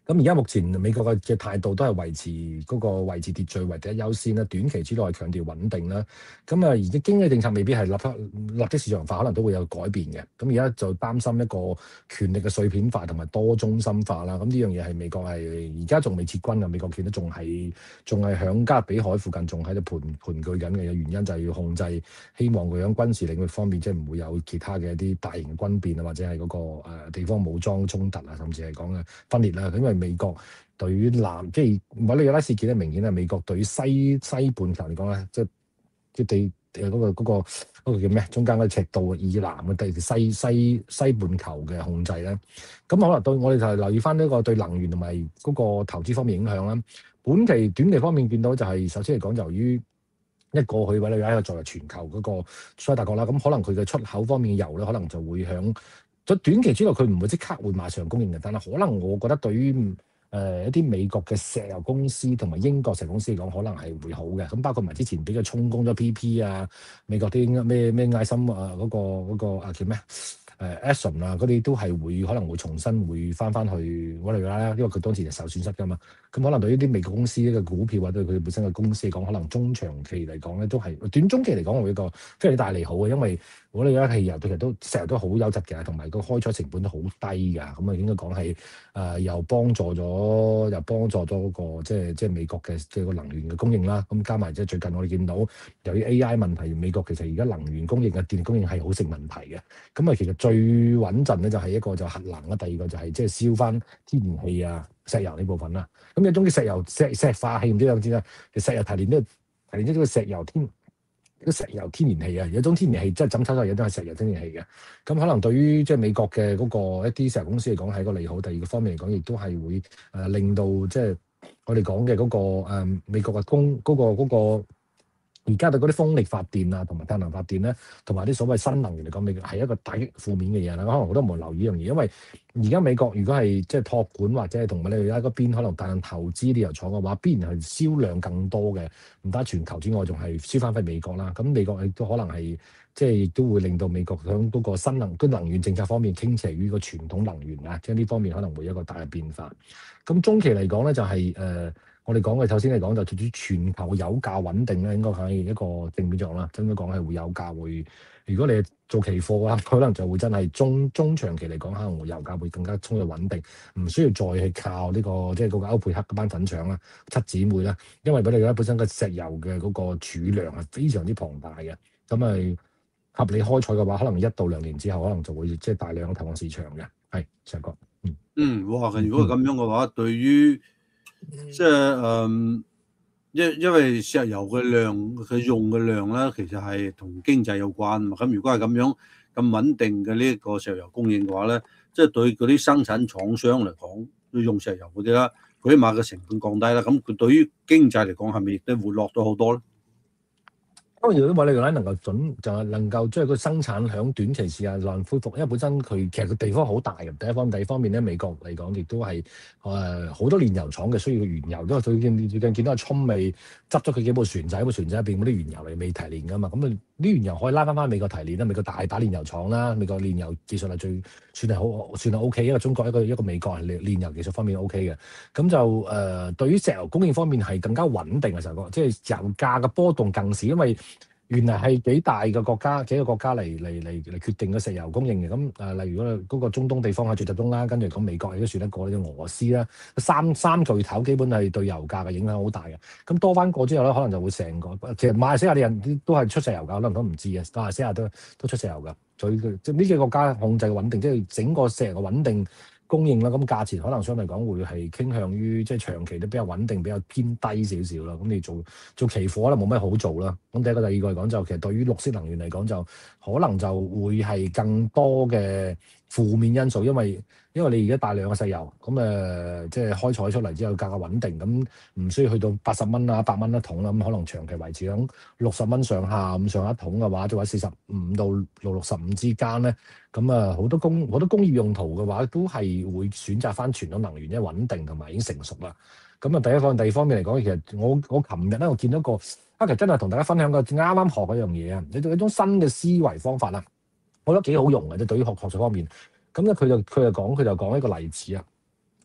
咁而家目前美國嘅態度都係維持嗰個維持秩序為第一優先啦，短期之內強調穩定啦。咁而啲經濟政策未必係立即市場化，可能都會有改變嘅。咁而家就擔心一個權力嘅碎片化同埋多中心化啦。咁呢樣嘢係美國係而家仲未撤軍嘅，美國見到仲係響加勒比海附近仲喺度盤踞緊嘅原因就係要控制，希望佢喺軍事領域方面即係唔會有其他嘅一啲大型軍變啊，或者係嗰個地方武裝衝突啊，甚至係講嘅分裂啦。因為美國對於即係委內瑞拉事件咧，明顯係美國對於西半球嚟講咧，即係地嗰個叫咩？中間嗰個赤道以南嘅地西半球嘅控制咧，咁可能對我哋就係留意翻呢個對能源同埋嗰個投資方面影響啦。短期方面見到就係首先嚟講，由於一過去委內瑞拉作為全球嗰個衰大國啦，咁可能佢嘅出口方面嘅油咧，可能就會響短期之內佢唔會即刻會馬上供應嘅，但係可能我覺得對於一啲美國嘅石油公司同埋英國石油公司嚟講，可能係會好嘅。咁包括埋之前俾佢充公咗 PP 啊，美國啲咩艾森嗰個叫咩Exxon 啊，嗰啲都係可能會重新會翻去委內瑞拉啦，因為佢當時就受損失㗎嘛。咁可能對於啲美國公司嘅股票或者對佢本身嘅公司嚟講，可能中長期嚟講咧都係短中期嚟講會一個非常之大利好嘅，因為委內瑞拉汽油其實都成日都好優質嘅，同埋個開採成本都好低㗎。咁啊應該講係又幫助咗嗰個即係美國嘅個能源嘅供應啦。咁加埋即係最近我哋見到由於 AI 問題，美國其實而家能源供應嘅電力供應係好成問題嘅。咁啊其實最穩陣咧就係一個就核能啦，第二個就係即係燒翻天然氣啊、石油呢部分啦。咁有種嘅石油石化氣唔知有冇知啦？石油提煉呢個石油天然氣啊，有種天然氣即係枕抽出嚟有啲係石油天然氣嘅。咁可能對於即係美國嘅嗰個一啲石油公司嚟講係一個利好。第二個方面嚟講，亦都係會令到即係我哋講嘅嗰個美國嘅嗰個而家對嗰啲風力發電啊，同埋太陽能發電咧，同埋啲所謂新能源嚟講，美國係一個打擊負面嘅嘢啦。可能好多人冇留意呢樣嘢，因為而家美國如果係即係託管或者係同委內瑞拉嗰邊可能大量投資啲油廠嘅話，必然係銷量更多嘅，唔單全球之外，仲係銷翻返美國啦。咁美國亦都可能係即係亦都會令到美國響嗰個能源政策方面傾斜於個傳統能源啊，即係呢方面可能會有一個大嘅變化。咁中期嚟講咧，就係我哋講嘅頭先嚟講就對於全球油價穩定咧，應該係一個正面作用啦。應該講係會油價會，如果你做期貨嘅話，可能就會真係中長期嚟講，可能會油價會更加充嘅穩定，唔需要再去靠呢個即係嗰個歐佩克嗰班粉腸啦、七姊妹啦，因為佢哋本身嘅石油嘅嗰個儲量係非常之龐大嘅，咁係合理開採嘅話，可能1到2年之後，可能就會即係大量投放市場嘅。係上哥， 哇！如果咁樣嘅話，對於即係因為石油嘅量，佢用嘅量咧，其實係同經濟有關嘛。咁如果係咁樣咁穩定嘅呢一個石油供應嘅話咧，即係對嗰啲生產廠商嚟講，要用石油嗰啲啦，佢起碼嘅成本降低啦。咁佢對於經濟嚟講，係咪亦都活絡咗好多咧？ 因為如果委內瑞拉能夠就係能夠將佢生產響短期時間內恢復，因為本身佢其實個地方好大嘅。第二方面咧，美國嚟講亦都係好多煉油廠嘅需要嘅原油，因為最近見到阿川未執咗佢幾部船仔，部船仔入邊嗰啲原油嚟未提煉噶嘛，咁啊啲原油可以拉翻美國提煉啦。美國大把煉油廠啦，美國煉油技術係算係 OK，一個中國一個美國係煉油技術方面 OK 嘅。咁就對於石油供應方面係更加穩定嘅時候，即係油價嘅波動更少，因為原來係幾個國家嚟決定個石油供應嘅。咁例如嗰個中東地方係最集中啦，跟住講美國亦都算得過，呢個俄羅斯啦，三巨頭基本係對油價嘅影響好大嘅。咁多翻個之後咧，可能就會成個其實馬來西亞啲人都係出石油㗎，可能都唔知嘅。馬來西亞都出石油㗎，所以即係呢幾個國家控制穩定，即係整個石油嘅穩定供應啦，咁價錢可能相對嚟講會係傾向於即係長期都比較穩定，比較偏低少少啦。咁你做期貨咧冇咩好做啦。咁第二個嚟講就其實對於綠色能源嚟講就可能就會係更多嘅負面因素，因為你而家大量嘅石油咁即係開採出嚟之後價格穩定，咁唔需要去到80蚊啊、100蚊一桶啦，咁可能長期維持響60蚊上下咁上一桶嘅話，就喺45到65之間咧。咁好多工業用途嘅話，都係會選擇翻傳統能源，因為穩定同埋已經成熟啦。咁第二方面嚟講，其實我琴日咧，我見到個其實真係同大家分享個啱啱學嗰樣嘢啊，你做一種新嘅思維方法啦，我覺得幾好用嘅，即係對於學術方面。咁咧佢就講一個例子啊。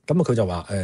咁佢就話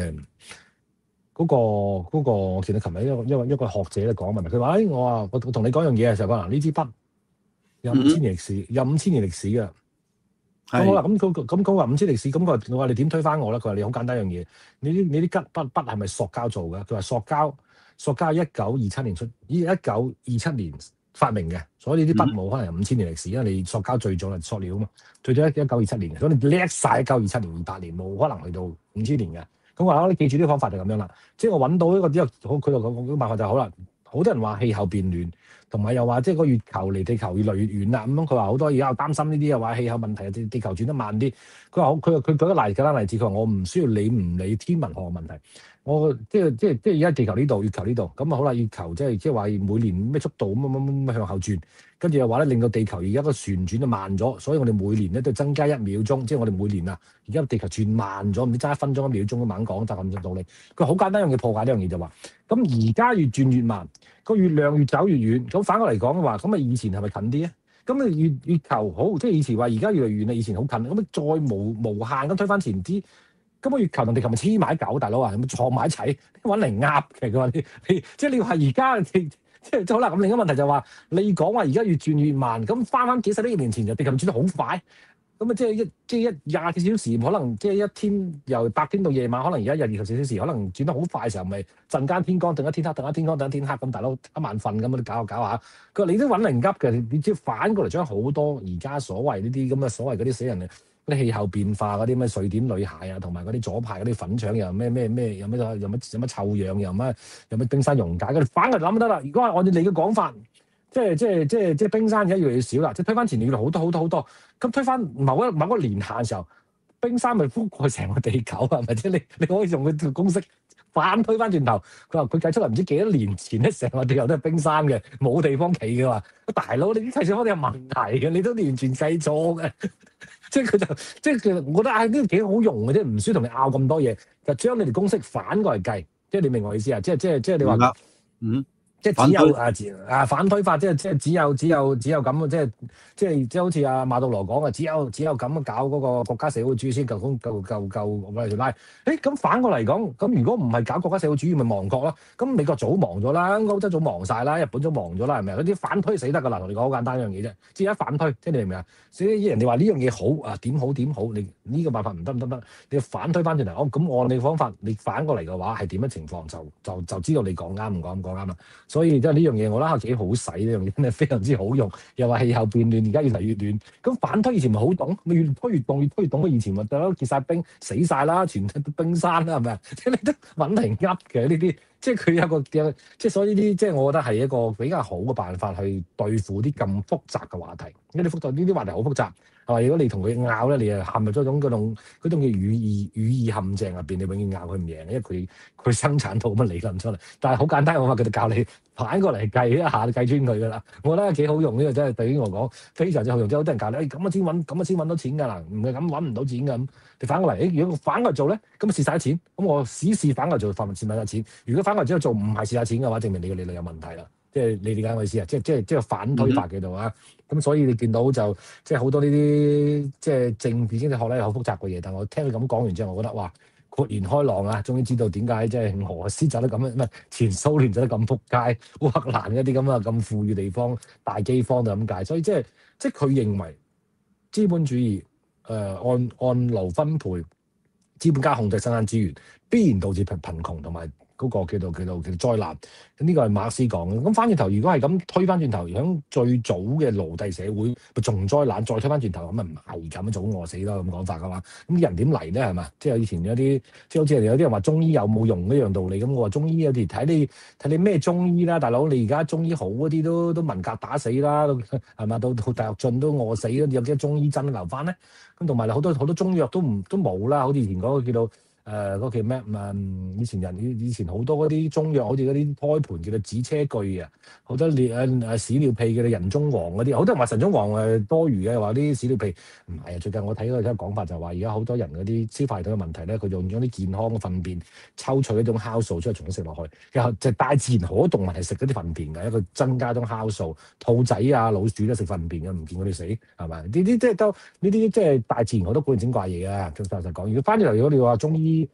我見到琴日一個學者咧講問題，佢話我同你講樣嘢嘅時候，嗱呢支筆有5000年歷史，有5000年歷史嘅。咁好啦，佢話5000歷史，咁我話你點推翻我咧？佢話你好簡單一樣嘢，你啲筆係咪塑膠做嘅？佢話塑膠1927年1927年發明嘅，所以呢啲筆冇可能有5000年歷史，因為你塑膠最早係塑料啊嘛，最早1927年嘅，所以你叻晒1927年28年，冇可能去到5000年嘅。咁我話你記住呢個方法就咁樣啦，即係我揾到呢個之後，佢就講個辦法就好啦。好多人話氣候變暖，同埋又話即係個月球離地球越嚟越遠啦。咁樣佢話好多而家又擔心呢啲，又話氣候問題，地球轉得慢啲。佢話佢舉個簡單例子，佢話我唔需要唔理天文學嘅問題，我即係而家地球呢度，月球呢度，咁啊好啦，月球即係話每年咩速度咁向後轉，跟住又話咧令到地球而家個旋轉就慢咗，所以我哋每年咧都增加1秒鐘，即係我哋每年啊，而家地球轉慢咗，唔知爭1分鐘1秒鐘咁猛講，就咁道理。佢好簡單一樣嘢破解呢樣嘢就話，咁而家越轉越慢，個月亮越走越遠，咁反過嚟講嘅話，咁啊以前係咪近啲啊？咁啊月球好，即係以前話而家越嚟越遠啦，以前好近，咁啊再無限咁推翻前啲。咁個月球同地球咪黐埋一嚿，大佬啊，咪撞埋一齊，揾嚟噏嘅。佢話你即係你話而家即係好啦。咁另一個問題就話，你講話而家越轉越慢，咁翻幾十億年前就地球轉得好快，咁啊即係24小時，可能即係一天由白天到夜晚，可能而家24小時，可能轉得好快嘅時候，咪陣間天光，陣間天黑，陣間天光，陣間天黑咁，大佬一晚瞓咁樣搞下。佢話你都揾嚟噏嘅，你只要反過嚟將好多而家所謂呢啲咁嘅所謂嗰啲死人嘅。啲氣候變化嗰啲咩瑞典女孩啊，同埋嗰啲左派嗰啲粉腸又咩，有乜臭氧，有乜冰山溶解，佢哋反而諗得啦。如果係按照你嘅講法，即係冰山而家越嚟越少啦，即係推翻前年越嚟好多，咁推翻某一個年限嘅時候，冰山咪覆蓋成個地球啊？係咪即係你可以用佢條公式反推翻轉頭？佢話佢計出嚟唔知幾多年前咧，成個地球都係冰山嘅，冇地方企嘅話，大佬你啲計算方法有問題嘅，你都完全計錯嘅。即係佢就即係我覺得呢個幾好用嘅啫，唔需要同你拗咁多嘢，就將你條公式反過嚟計，即係你明我意思啊？即係你話即係反推法，即係只有咁，即係好似阿馬杜羅講嘅，只有咁搞嗰個國家社會主義先夠我哋條拉。咁反過嚟講，咁如果唔係搞國家社會主義，咪亡國咯？咁美國早亡咗啦，歐洲早亡晒啦，日本早亡咗啦，係咪？嗰啲反推死得㗎啦，同你講好簡單一樣嘢啫。即係一反推，即係你明唔明啊？所以人哋話呢樣嘢好啊，點好，你呢個辦法唔得，你要反推翻轉頭。咁按你方法，你反過嚟嘅話係點嘅情況，就知道你講啱唔講啱啦。所以即係呢樣嘢，我覺得幾好使，呢樣嘢真係非常之好用。又話氣候變暖，而家越嚟越暖。咁反推以前咪好凍，咪越推越凍。以前咪大佬結晒冰，死晒啦，全都冰山啦，係咪啊？即係你都揾嚟噏嘅呢啲，即係佢有即係所以呢啲，即係我覺得係一個比較好嘅辦法去對付啲咁複雜嘅話題。因為呢啲話題好複雜。係嘛？如果你同佢拗咧，你又陷入咗嗰種嘅語義陷阱入邊，你永遠拗佢唔贏，因為佢生產到乜理論出嚟。但係好簡單嘅話，佢就教你反過嚟計一下，計穿佢㗎啦。我覺得幾好用，呢個真係對於我講非常之好用。即係好多人教你，咁先揾到錢㗎啦，唔係咁揾唔到錢㗎。咁你反過嚟，如果我反過嚟做咧，咁咪蝕晒錢。咁我試反過嚟做，蝕埋晒錢。如果反過嚟之後做唔係蝕晒錢嘅話，證明你個理論有問題啦。即係你理解我意思啊？即係反推法嘅度啊！咁所以你見到就即係好多呢啲即係政治經濟學咧，好複雜嘅嘢。但我聽佢咁講完之後，我覺得哇，豁然開朗啊！終於知道點解即係俄羅斯走得咁樣，唔係前蘇聯走得咁撲街，烏克蘭一啲咁啊咁富裕地方大饑荒就咁解。所以即係佢認為資本主義按流分配，資本家控制生產資源，必然導致貧窮同埋嗰個叫做災難。咁呢個係馬克思講嘅。咁翻轉頭，如果係咁推翻轉頭，響最早嘅奴隸社會，咪仲災難，再推翻轉頭，咁咪唔係咁早餓死咯，咁講法㗎嘛。咁啲人點嚟咧？係嘛？即係以前有啲，即係好似有啲人話中醫有冇用一樣道理。咁我話中醫有時睇你咩中醫啦，大佬你而家中醫好嗰啲都文革打死啦，係嘛？到大躍進都餓死，有幾多中醫真留翻咧？咁同埋好多中藥都冇啦，好似以前嗰個叫做嗰個叫咩？以前好多嗰啲中藥，好似嗰啲胎盤叫做止車具啊，好多屎尿屁叫做人中黃嗰啲，好多人話神中黃多餘嘅，話啲屎尿屁唔係啊。最近我睇到有講法就話，而家好多人嗰啲消化系統嘅問題咧，佢用咗啲健康嘅糞便抽取一種酵素出嚟，重新食落去。然後就大自然好多動物係食嗰啲糞便嘅，一個增加種酵素。兔仔啊、老鼠都食糞便嘅，唔見佢哋死係咪？呢啲即係大自然好多古靈精怪嘢啊！實講，如果翻轉頭，如果你話中醫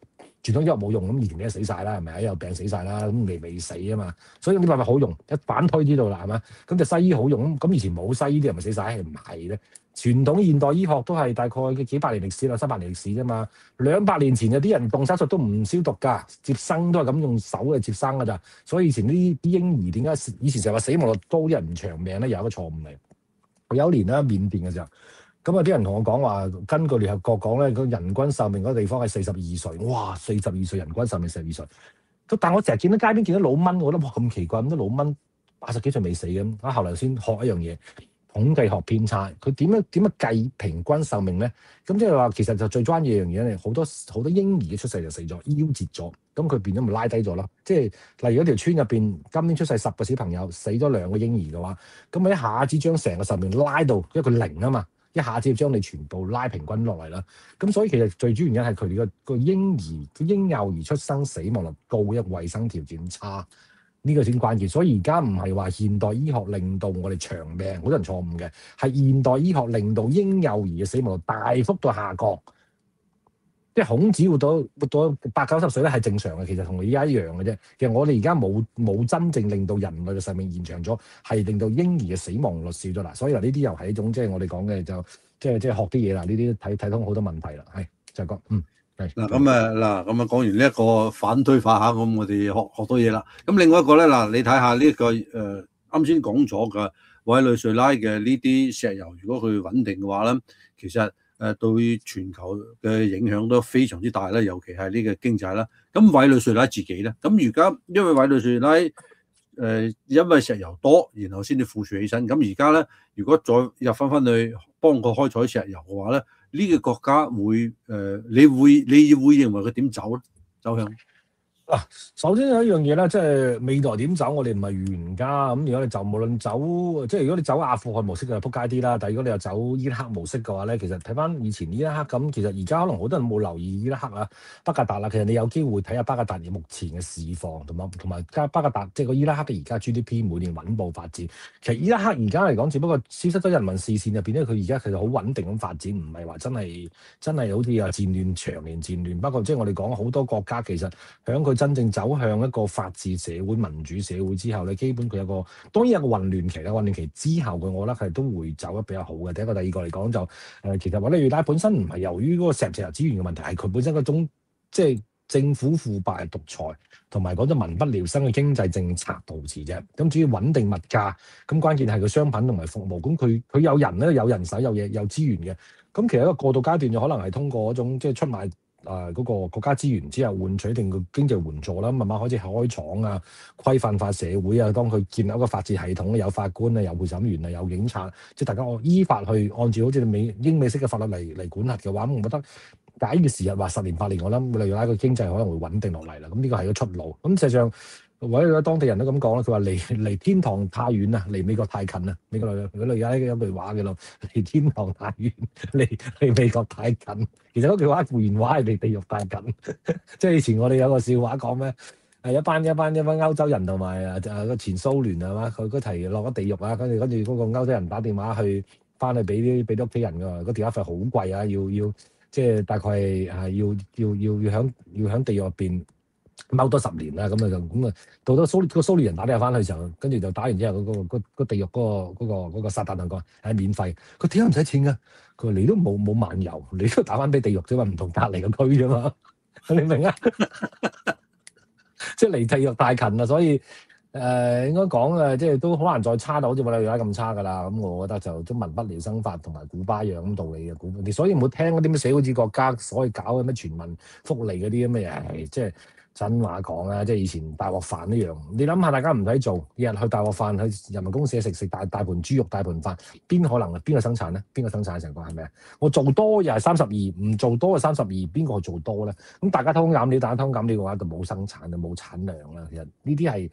傳統醫學冇用，咁以前啲人死晒啦，係咪啊？有病死晒啦，咁未死啊嘛，所以呢辦法好用，一反推知道啦，係嘛？咁就西醫好用，咁以前冇西醫啲人咪死晒，係唔係咧？傳統現代醫學都係大概幾百年歷史啦，300年歷史啫嘛。200年前有啲人動手術都唔消毒㗎，接生都係咁用手嚟接生㗎咋。所以以前啲嬰兒點解以前成日話死亡率高，啲人唔長命咧，有一個錯誤嚟。有一年咧，緬甸嘅時候，咁有啲人同我講話，根據聯合國講咧，個人均壽命嗰個地方係42歲，哇，42歲人均壽命42歲。但我成日見到街邊見到老蚊，我覺得哇咁奇怪，咁多老蚊80幾歲未死嘅，啊後來先學一樣嘢。統計學偏差，佢點樣計平均壽命咧？咁即係話其實就最關鍵一樣嘢咧，好多嬰兒嘅出世就死咗，夭折咗，咁佢變咗咪拉低咗咯？即係例如一條村入邊，今年出世10個小朋友，死咗2個嬰兒嘅話，咁咪一下子將成個壽命拉到一個0啊嘛，一下子將你全部拉平均落嚟啦。咁所以其實最主要原因係佢哋個嬰幼兒出生死亡率高，一衞生條件差。呢個先關鍵，所以而家唔係話現代醫學令到我哋長命，好多人錯誤嘅，係現代醫學令到嬰幼兒嘅死亡率大幅度下降。即係孔子活到80-90歲咧係正常嘅，其實同而家一樣嘅啫。其實我哋而家冇真正令到人類嘅壽命延長咗，係令到嬰兒嘅死亡率少咗啦。所以嗱，呢啲又係一種即係我哋講嘅就即係學啲嘢啦。呢啲睇通好多問題啦，係就係講嗱咁講完呢一個反推法嚇，咁我哋學到嘢啦。咁另外一個咧你睇下呢個啱先講咗嘅委內瑞拉嘅呢啲石油，如果佢穩定嘅話咧，其實對全球嘅影響都非常之大啦，尤其係呢個經濟啦。咁委內瑞拉自己咧，咁而家因為委內瑞拉因為石油多，然後先至富庶起身。咁而家咧，如果再入翻去幫佢開採石油嘅話咧，呢個國家會你會認為佢點走向？ 首先有一樣嘢咧，即係未來點走，我哋唔係預言家咁。如果你就無論走，即係如果你走阿富汗模式就撲街啲啦。但係如果你又走伊拉克模式嘅話咧，其實睇翻以前伊拉克咁，其實而家可能好多人冇留意伊拉克啊、巴格達啦。其實你有機會睇下巴格達目前嘅市況，同埋巴格達即係個伊拉克嘅而家 GDP 每年穩步發展。其實伊拉克而家嚟講，只不過消失咗人民視線入邊咧，佢而家其實好穩定咁發展，唔係話真係好似啊戰亂長年戰亂。不過即係我哋講好多國家其實響佢真正走向一個法治社會、民主社會之後咧，基本佢當然有個混亂期啦。混亂期之後，我覺得係都會走得比較好嘅。第一個、第二個嚟講就其實委內瑞拉本身唔係由於嗰個石油資源嘅問題，係佢本身嗰種即係政府腐敗獨裁同埋嗰種民不聊生嘅經濟政策導致啫。咁主要穩定物價，咁關鍵係個商品同埋服務。咁佢有人咧，有人手，有嘢，有資源嘅。咁其實一個過渡階段就可能係通過嗰種即係出賣嗰個國家資源之後換取定個經濟援助啦，慢慢開始開廠啊，規範化社會啊，當佢建立一個法治系統，有法官啊，有陪審員啊，有警察，即係大家依法去按照好似英美式嘅法律嚟管轄嘅話，咁我覺得假以時日話10年8年，我諗委內瑞拉個經濟可能會穩定落嚟啦。咁呢個係個出路。咁實際上委內瑞拉當地人都咁講啦，佢話離天堂太遠啦，離美國太近啦。美國委內瑞拉有句話嘅咯，離天堂太遠，離美國太近。其實嗰句話副言話係離地獄太近。即係以前我哋有個笑話講咩？一班歐洲人同埋個前蘇聯係嘛？佢嗰提落咗地獄啊，跟住嗰個歐洲人打電話翻去俾啲屋企人㗎，個電話費好貴啊，要即係大概係要響地獄入邊踎多10年啦，咁啊，到咗蘇聯人打電話翻去嘅時候，跟住就打完之後，個地獄嗰個撒旦同講係免費，佢點解唔使錢㗎？佢話你都冇漫遊，你都打翻俾地獄啫嘛，唔同隔離個區啫嘛，你明啊？即係離地獄太近啦，所以應該講即係都好難再差到好似委內瑞拉咁差㗎啦。咁我覺得就都民不聊生法同埋古巴一樣咁道理嘅。所以唔好聽嗰啲咩社會主義國家所謂搞嘅咩全民福利嗰啲咁嘅嘢，即係真話講啊！即係以前大鑊飯一樣。你諗下，大家唔使做，日日去大鑊飯去人民公社食大盤豬肉、大盤飯，邊可能啊？邊個生產咧？邊個生產成個係咪啊？我做多又係32，唔做多就32，邊個去做多咧？咁大家偷減料，大家偷減料嘅話就冇生產就冇產量啦。其實呢啲係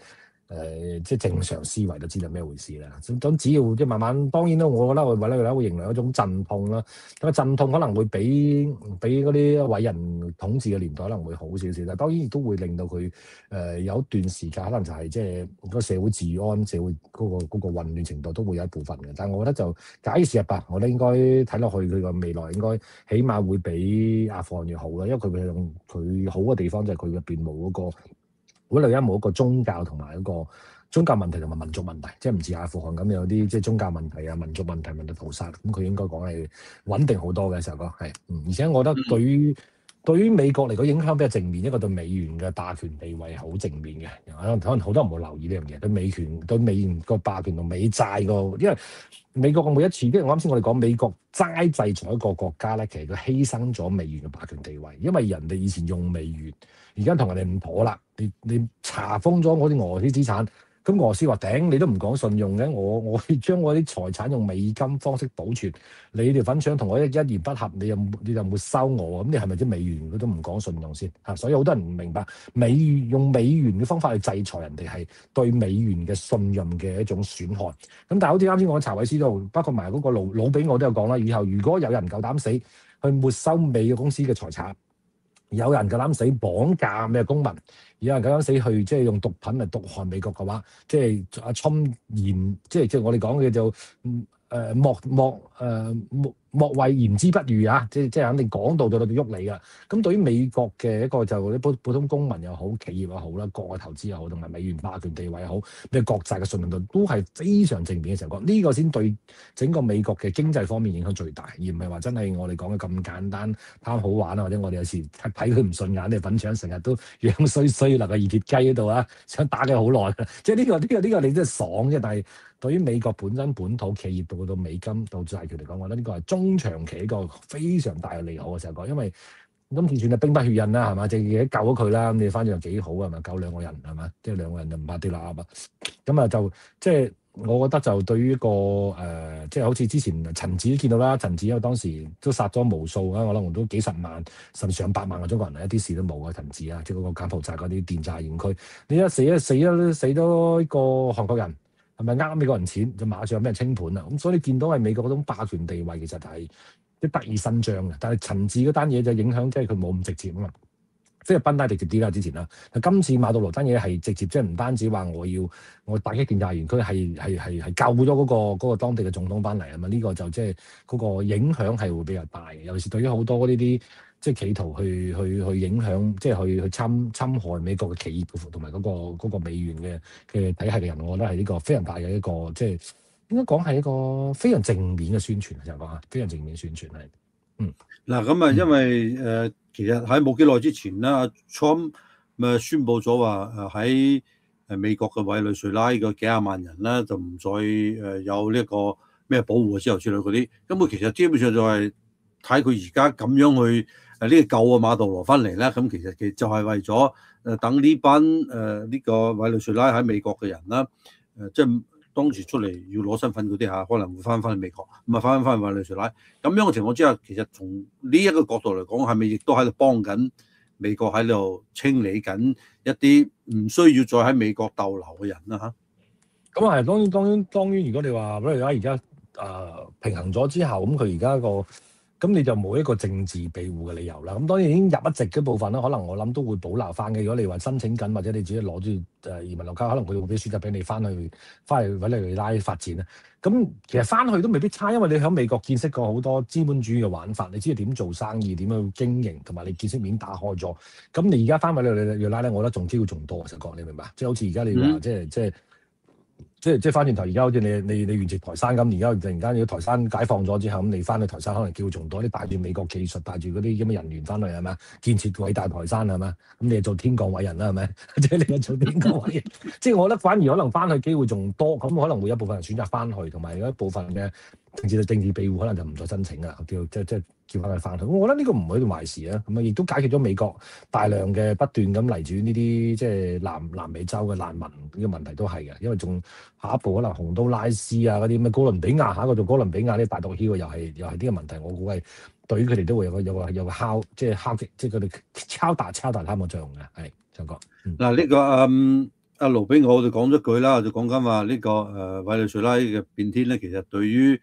即係正常思維都知道咩回事啦。咁只要即係慢慢，當然啦，我覺得委內瑞拉會迎來一種陣痛啦。咁啊陣痛可能會比嗰啲偉人統治嘅年代可能會好少少，但當然亦都會令到佢有一段時間可能就係即係個社會治安、社會嗰個混亂程度都會有一部分嘅。但係我覺得就假以時日吧，我覺得應該睇落去佢個未來應該起碼會比阿富汗要好啦，因為佢好嘅地方就係佢入邊冇嗰個。如果你而家冇一個宗教同埋一個宗教問題同埋民族問題，即係唔似阿富汗咁有啲即係宗教問題啊、民族問題、民族屠殺，咁佢應該講係穩定好多嘅時候講係，而且我覺得對於美國嚟講影響比較正面，一個對美元嘅霸權地位係好正面嘅，可能好多人冇留意呢樣嘢，對美元個霸權同美債個，因為美國嘅每一次，即係我啱先我哋講美國齋制裁一個國家咧，其實佢犧牲咗美元嘅霸權地位，因為人哋以前用美元。而家同人哋唔妥啦，你查封咗我啲俄羅斯資產，咁俄羅斯話頂你都唔講信用嘅，我將我啲財產用美金方式保存，你條粉腸同我一言不合，你就沒收我，咁你係咪啲美元佢都唔講信用先嚇？所以好多人唔明白用美元嘅方法去制裁人哋係對美元嘅信任嘅一種損害。咁但係好似啱先我查韋斯度，包括埋嗰個魯比我都有講啦，以後如果有人夠膽死去沒收美嘅公司嘅財產。有人夠膽死綁架咩公民，有人夠膽死去即係用毒品嚟毒害美國嘅話，即係阿侵言，即係我哋講嘅就莫謂言之不預啊！即係肯定講到喐你噶。咁對於美國嘅一個就啲普通公民又好，企業又好啦，國外投資又好，同埋美元霸權地位又好，咩國債嘅信任度都係非常正面嘅情況。呢個先對整個美國嘅經濟方面影響最大，而唔係話真係我哋講嘅咁簡單貪好玩啊，或者我哋有時睇佢唔順眼，你粉腸成日都樣衰嗱個熱鐵雞嗰度啊，想打佢好耐。即係呢個你真係爽啫，但係。對於美國本土企業到美金到債券嚟講，我覺得呢個係中長期一個非常大嘅利好嘅時候講，因為今次算係兵不血刃啦，係嘛？即係救咗佢啦，咁你翻轉又幾好係咪？救兩個人係嘛？即係兩個人就唔怕跌落鴨。咁啊就即係我覺得就對於一個即係好似之前陳子都見到啦，陳子因為當時都殺咗無數啊，我諗都幾十萬甚至上百萬嘅中國人，一啲事都冇啊。陳子啊，即係嗰個柬埔寨嗰啲電詐園區，你一死多一個韓國人。係咪呃美國人錢就馬上有咩人清盤啦？咁所以你見到係美國嗰種霸權地位其實係即得以伸張嘅，但係陳志嗰單嘢就影響即係佢冇咁直接啊嘛。菲律賓拉直接啲啦，之前啦，今次馬杜羅單嘢係直接，即係唔單止話我打擊電詐園區係救咗嗰個當地嘅總統翻嚟啊嘛，呢個就即係嗰個影響係會比較大嘅，尤其是對於好多呢啲即係企圖去影響，即係去侵害美國嘅企業同埋嗰個美元嘅體系嘅人，我覺得係呢個非常大嘅一個即係應該講係一個非常正面嘅宣傳就係講非常正面嘅宣傳係。 嗱咁啊，因為其實喺冇幾耐之前啦，Trump 咪宣布咗話喺美國嘅委內瑞拉個幾廿萬人啦，就唔再有呢個咩保護之後之類嗰啲，根本其實基本上就係睇佢而家咁樣去呢個救啊馬杜羅翻嚟咧，咁其實就係為咗等呢班呢個委內瑞拉喺美國嘅人啦，即係。當時出嚟要攞身份嗰啲可能會翻去美國，咁啊翻去委內瑞拉。咁樣嘅情況之下，其實從呢一個角度嚟講，係咪亦都喺度幫緊美國喺度清理緊一啲唔需要再喺美國逗留嘅人啦？ 咁啊係當然，如果你話委內瑞拉而家平衡咗之後，咁佢而家咁你就冇一個政治庇護嘅理由啦。咁當然已經入一籍嘅部分啦，可能我諗都會保留翻嘅。如果你話申請緊或者你自己攞住移民綠卡，可能佢會俾選擇俾你翻去委內瑞拉發展啦。咁其實翻去都未必差，因為你喺美國見識過好多資本主義嘅玩法，你知道點做生意、點樣經營，同埋你見識面打開咗。咁你而家翻委內瑞拉咧，我覺得仲機會仲多。實講你明白？即係好似而家你話即係翻轉頭，而家好似你原籍台山咁，而家突然間要台山解放咗之後，咁你翻去台山可能機會仲多，啲帶住美國技術，帶住嗰啲咁嘅人員翻去係咪？建設偉大台山係咪？咁你就做天降偉人啦係咪？即係你就做天降偉人，即係我覺得反而可能翻去機會仲多，咁可能會有一部分人選擇翻去，同埋有一部分嘅政治庇護可能就唔再申請啦，即叫翻佢翻去。我覺得呢個唔係一件壞事啊，咁啊亦都解決咗美國大量嘅不斷咁嚟自呢啲即係南美洲嘅難民呢個問題都係嘅，因為仲下一步可能洪都拉斯啊嗰啲咩哥倫比亞下一個做哥倫比亞啲大毒梟又係呢個問題，我估係對於佢哋都會有個即係佢哋敲打他們作用嘅，係張哥。 嗱呢個阿盧比我哋講咗句啦，就講緊話呢個委內瑞拉嘅變天咧，其實對於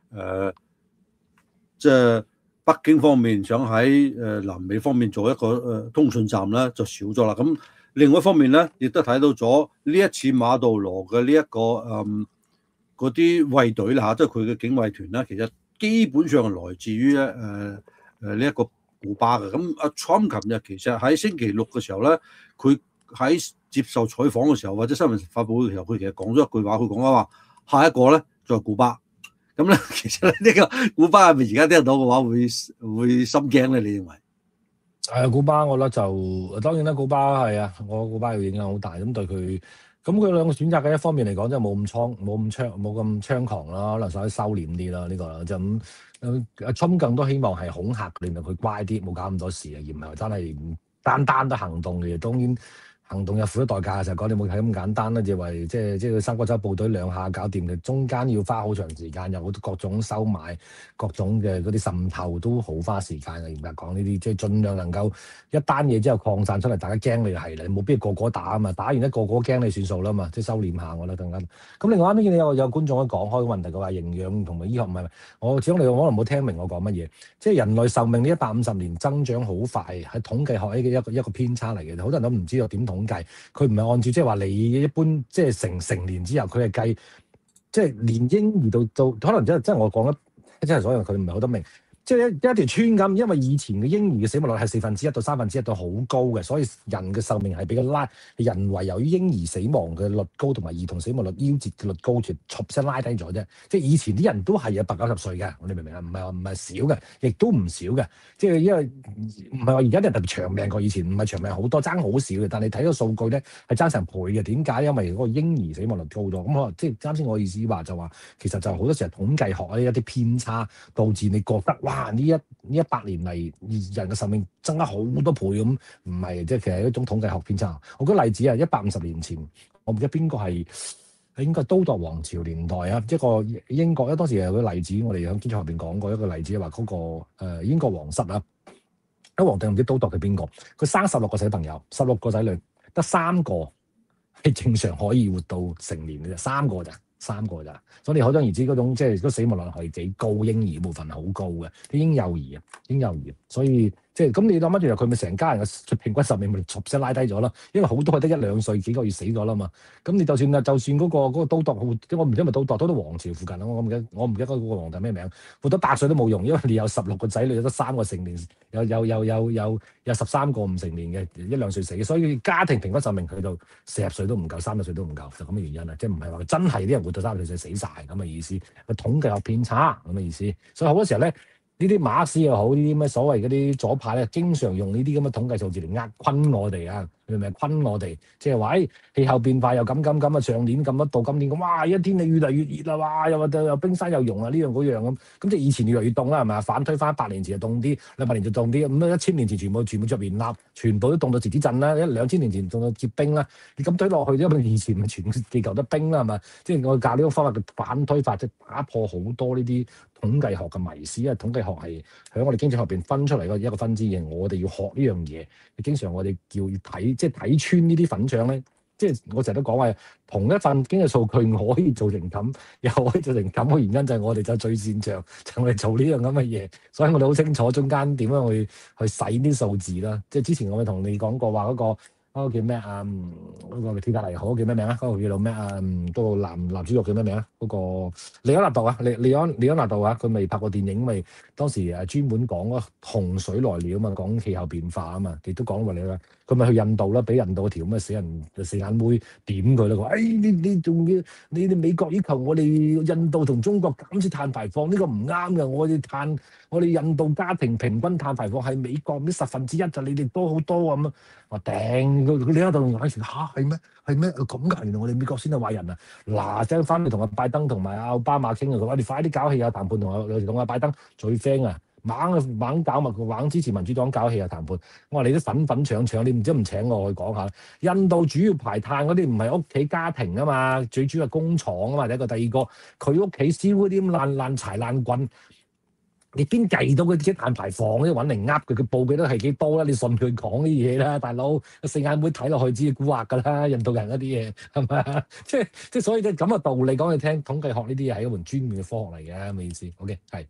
即係北京方面想喺南美方面做一個通訊站咧，就少咗啦。咁另外一方面咧，亦都睇到咗呢一次馬杜羅嘅呢一個嗰啲衛隊啦嚇，即係佢嘅警衛團啦，其實基本上係來自於咧呢一個古巴嘅。咁阿 Trump 琴日其實喺星期六嘅時候咧，佢喺接受採訪嘅時候或者新聞發佈會嘅時候，佢其實講咗一句話，佢講話下一個咧就係古巴。咁咧，其實呢個古巴係咪而家聽到嘅話會心驚咧？你認為？ 古巴我覺得就當然啦，古巴係啊，古巴嘅影響好大，咁對佢，咁佢兩個選擇嘅一方面嚟講，即係冇咁猖狂啦，可能稍微收斂啲啦，呢個就咁。阿侵更多希望係恐嚇，令到佢乖啲，冇搞咁多事啊，而唔係真係單得行動嘅。當然行動有付出代價，就講你冇睇咁簡單啦，就為即係佢三角洲部隊2下搞掂嘅，中間要花好長時間，有好多各種收買、各種嘅嗰啲滲透都好花時間嘅。嚴格講呢啲，即係盡量能夠一單嘢之後擴散出嚟，大家驚你係你冇必要個個打啊嘛，打完一個個驚你算數啦嘛，即係收斂下我覺得更加。咁另外啱啱見你有觀眾講開個問題，佢話營養同埋醫學唔係，我始終你可能冇聽明我講乜嘢，即係人類壽命呢150年增長好快，係統計學一個偏差嚟嘅，好多人都唔知道點統計，佢唔係按照即係話你一般即係成年之後，佢係計即係連嬰兒到可能即係我講得即係所有人佢唔係好得明。即係一條村咁，因為以前嘅嬰兒嘅死亡率係1/4到1/3到好高嘅，所以人嘅壽命係比較拉。人為由於嬰兒死亡嘅率高同埋兒童死亡率夭折嘅率高，就突然拉低咗啫。即係以前啲人都係有80-90歲嘅，你明唔明啊？唔係少嘅，亦都唔少嘅。即係因為唔係話而家啲人特別長命過以前，唔係長命好多，爭好少嘅。但係你睇個數據咧係爭成倍嘅。點解？因為嗰個嬰兒死亡率高咗。咁可能即係啱先我意思話就話，其實就好多時候統計學一啲偏差，導致你覺得哇呢100年嚟人嘅壽命增加好多倍咁，唔係即係其實係一種統計學偏差。我舉例子啊，150年前，我唔記得邊個係應該都鐸王朝年代啊，一個英國，因為當時有個例子，我哋喺經濟學入邊講過一個例子，話嗰個英國皇室啊，阿皇帝唔知都鐸係邊個，佢生16個小朋友，16個仔女，得3個係正常可以活到成年嘅啫，3個咋。3個咋，所以你可想而知嗰種即係死亡率係幾高，嬰兒部分好高嘅，啲嬰幼兒，所以即係咁你諗翻轉頭，佢咪成家人嘅平均壽命咪唰聲拉低咗咯？因為好多係得1-2歲，幾個月死咗啦嘛。咁你就算嗰個都鐸，我唔知係咪都鐸王朝附近啦，我唔記得嗰個皇帝咩名，活到100歲都冇用，因為你有16個仔女，得3個成年，有13個唔成年嘅1-2歲死，所以家庭平均壽命去到40歲都唔夠，30歲都唔夠，就咁嘅原因啦。即係唔係話真係啲人活到30歲死晒咁嘅意思，個統計學偏差咁嘅意思。所以好多時候咧，呢啲馬克思又好，呢啲咩所謂嗰啲左派咧，經常用呢啲咁嘅統計數字嚟困我哋啊！明唔明？困我哋，即係話氣候變化又咁啊！上年咁到今年咁，哇！一天氣越嚟越熱啦，哇！又冰山又融啊，呢樣嗰樣咁即係以前越嚟越凍啦，係咪啊？反推翻100年前就凍啲，200年就凍啲，咁1000年前全部着棉笠，全部都凍到直指震啦，2000年前凍到結冰啦，你咁推落去，因為以前咪全地球都冰啦，係咪？即係我教呢種方法嘅反推法，即係打破好多呢啲統計學嘅迷思，因為統計學係喺我哋經濟學入邊分出嚟嘅一個分支嘅，我哋要學呢樣嘢。經常我哋叫睇，即係睇穿呢啲粉腸咧。即係我成日都講話，同一份經濟數據可以做成咁，又可以做成咁嘅原因就係我哋就最擅長，就係做呢樣咁嘅嘢。所以我哋好清楚中間點樣去洗啲數字啦。即係之前我咪同你講過話嗰個叫咩啊？嗰個鐵達尼號叫咩名啊？嗰個叫做咩啊？嗰個男主角叫咩名啊？嗰個利安納度啊，利安納度啊，佢咪拍過電影咪當時專門講嗰洪水來了啊嘛，講氣候變化啊嘛，亦都講過你啦。佢咪去印度啦，俾印度條咁嘅死眼妹點佢啦。佢話：你仲要你美國要求我哋印度同中國減少碳排放，呢個唔啱嘅。我哋印度家庭平均碳排放係美國啲1/10，就你哋多好多咁啊！我頂佢喺度眼前嚇係咩？係咩咁㗎？原來我哋美國先係壞人啊！嗱，即係翻去同阿拜登同埋阿奧巴馬傾啊！佢話：你快啲搞氣候談判，同阿拜登最 friend 啊！猛搞猛支持民主黨搞氣候談判。我話你都粉搶，你唔知唔請我去講下。印度主要排碳嗰啲唔係屋企家庭啊嘛，最主要係工廠啊嘛。第一個，佢屋企燒嗰啲爛柴爛棍。 你邊計到嗰啲碳排放咧？揾嚟呃佢報嘅都係幾多啦？你信佢講啲嘢啦，大佬四眼妹睇落去知蠱惑㗎啦，印度人嗰啲嘢係咪啊？即係所以即係咁嘅道理講你聽，統計學呢啲嘢係一門專門嘅科學嚟嘅，咁嘅意思。OK 係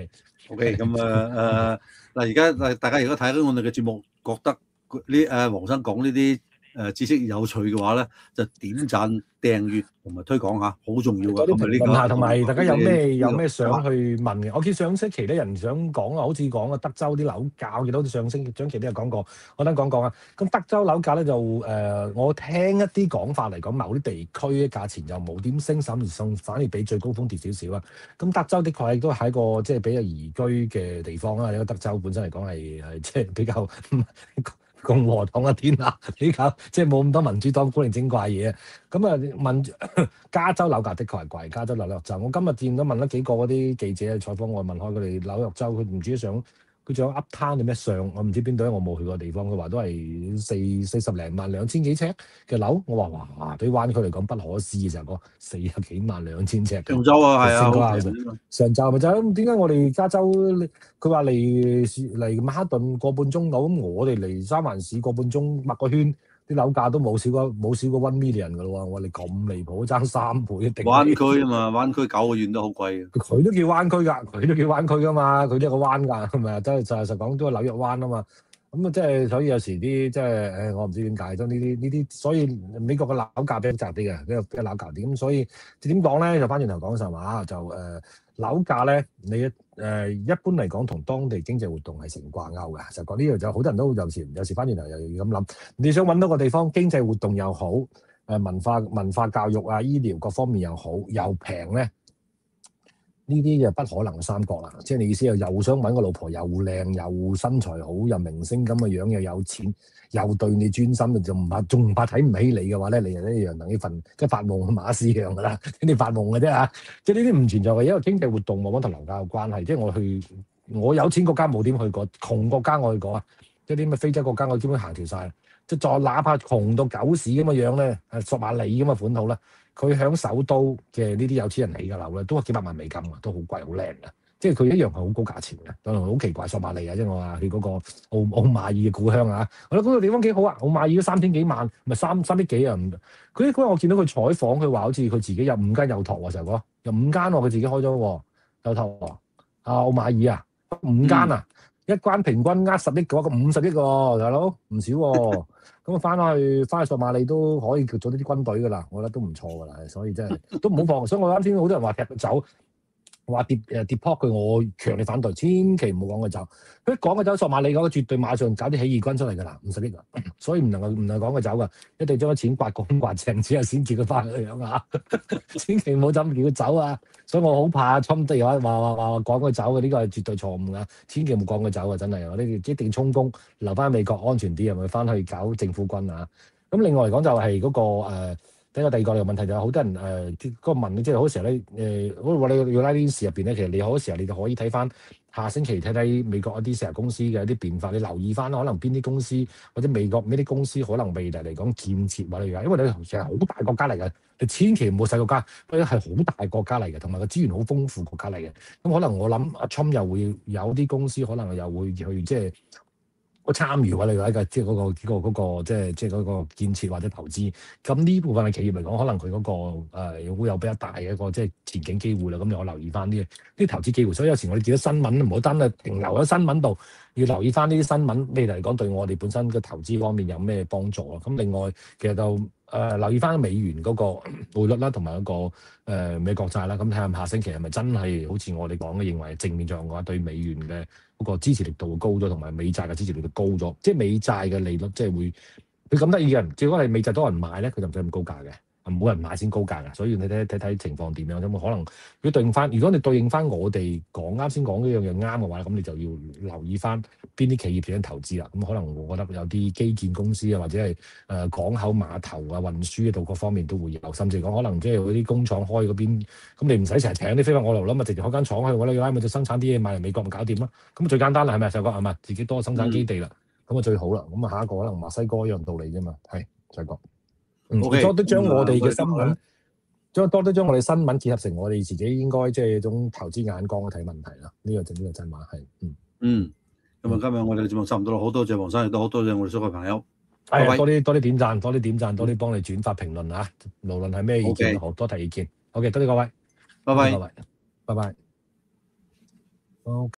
OK 咁嗱，而家大家如果睇到我哋嘅節目，覺得呢黃生講呢啲知識有趣嘅話咧，就點讚、訂閱同埋推廣下，好重要嘅。 多啲評論下，同埋大家有咩想去問嘅？我見上星期咧人想講啊，好似講啊德州啲樓價，我見到上星期張琪都有講過，我等講啊。咁德州樓價咧就我聽一啲講法嚟講，某啲地區嘅價錢又冇點升，反而比最高峰跌少少啊。咁德州的確亦都係一個即係比較宜居嘅地方啦。因為德州本身嚟講係即係比較共和黨嘅天下，比較即係冇咁多民主黨古靈精怪嘢。咁問加州樓價的確係貴，加州紐約州。我今日見到問咗幾個嗰啲記者採訪，我問開佢哋紐約州，佢唔知想佢仲有 Uptown 定咩上，我唔知邊度，我冇去過地方。佢話都係40零萬2000幾尺嘅樓。我話哇，對灣區嚟講不可思議就係個40幾萬2000尺。 上週啊，係啊， 上週咪就係咁。點解我哋加州佢話嚟曼哈頓個半鐘樓，咁我哋嚟三藩市個半鐘擘個圈，啲樓價都冇少過1 million 㗎咯喎！我話你咁離譜，爭3倍一定。 灣區啊嘛，灣區9個縣都好貴嘅。 佢都叫灣區㗎，佢都叫灣區㗎嘛，佢都有個灣㗎，係咪啊？真係實講都係紐約灣啊嘛。咁啊，即係所以有時啲即係我唔知點解，都呢啲，所以美國嘅樓價比較雜啲嘅，比較樓價啲。咁所以點講咧？就翻轉頭講實話，就樓價咧，你一般嚟講同當地經濟活動係成掛鈎嘅。就講呢樣就好多人都有時翻轉頭又要咁諗。你想揾到個地方經濟活動又好，文化教育啊、醫療各方面又好又平咧，呢啲就不可能三角啦。即係你意思又想揾個老婆又靚又身材好又明星咁嘅樣又有錢又對你專心，仲唔怕睇唔起你嘅話咧，你就一樣等於份即係發夢馬斯一樣噶啦，你發夢嘅啫嚇。即係呢啲唔存在嘅，因為經濟活動冇乜同樓價有關係。即係我有錢國家冇點去過，窮國家我去過啊。即係啲咩非洲國家我基本行條晒。即係再哪怕窮到狗屎咁嘅樣咧，索馬里咁嘅款號啦。佢響首都嘅呢啲有錢人起嘅樓咧，都係幾百萬美金啊，都好貴好靚嘅。即係佢一樣係好高價錢嘅，當然好奇怪。索馬里啊，即係我話去嗰個奧馬爾嘅故鄉啊，我覺得嗰個地方幾好啊。奧馬爾都3000幾萬，咪3億幾啊。佢嗰日我見到佢採訪，佢話好似佢自己有5間幼託喎，成個有5間喎，佢自己開咗喎幼託喎。奧馬爾啊，5間啊，一間平均10億嘅話，咁50億喎，大佬唔少喎。咁翻去索馬里都可以做呢啲軍隊噶啦，我覺得都唔錯噶啦，所以真係都唔好放。所以我啱先好多人話踢佢走，話跌撲佢，我強烈反對，千祈唔好講佢走。佢一講佢走索馬里嗰個，絕對馬上搞啲起義軍出嚟噶啦，50億啊！所以唔能講佢走噶，一定將啲錢刮乾刮淨之後先叫佢翻去樣啊！千祈唔好咁叫佢走啊！所以我好怕侵地話講佢走嘅，呢個係絕對錯誤噶，千祈唔好講佢走啊！真係，我哋一定充公留翻美國安全啲，係咪翻去搞政府軍啊？咁另外嚟講就係嗰個第二個嘅問題就係好多人嗰個問，即係好多時候咧我哋要拉啲事入邊咧，其實你好多時候你就可以睇翻下星期睇美國一啲石油公司嘅一啲變化，你留意翻可能邊啲公司或者美國呢啲公司可能未來嚟講建設或者因為你其實好大國家嚟嘅，你千祈唔好細國家，因為係好大國家嚟嘅，同埋個資源好豐富國家嚟嘅。咁可能我諗阿 Trump 又會有啲公司可能又會去即係。我參與我哋嘅即係嗰個即係嗰個建設或者投資，咁呢部分嘅企業嚟講，可能佢嗰個會有比較大嘅一個即係前景機會啦。咁你可留意翻啲投資機會。所以有時我哋見到新聞唔好單係停留喺新聞度，要留意翻呢啲新聞未來嚟講對我哋本身嘅投資方面有咩幫助啊？咁另外其實就留意翻美元嗰個匯率啦，同埋嗰個美國債啦。咁睇下下星期係咪真係好似我哋講嘅認為正面作用嘅話，對美元嘅嗰個支持力度會高咗，同埋美債嘅支持力度高咗。即係美債嘅利率即係會佢咁得意嘅，只不過係美債多人買咧，佢就唔使咁高價嘅。冇人買先高價嘅，所以你睇情況點樣咁可能如果對應翻，如果你對應翻我哋啱先講呢樣嘢啱嘅話，咁你就要留意翻邊啲企業點樣投資啦。咁可能我覺得有啲基建公司啊，或者係港口碼頭啊、運輸嗰度各方面都會有，甚至講可能即係嗰啲工廠開嗰邊，咁你唔使成日請啲飛返我流啦，咪直接開間廠去我哋拉咪就生產啲嘢賣嚟美國咪搞掂啦。咁最簡單啦，係咪細哥係咪？自己多生產基地啦，咁啊最好啦。咁啊下一個可能墨西哥一樣道理啫嘛，係細哥。 OK， 都將我哋嘅新聞多啲將我哋新聞結合成我哋自己應該即係一種投資眼光去睇問題啦。呢個真話係。 咁啊，今日我哋嘅節目差唔多啦，好多謝黃生，亦都好多謝我哋所有朋友。 係多啲點讚，多啲幫你轉發評論啊！無論係咩意見都好，多提意見。OK，多謝各位， 拜拜。 拜拜。OK。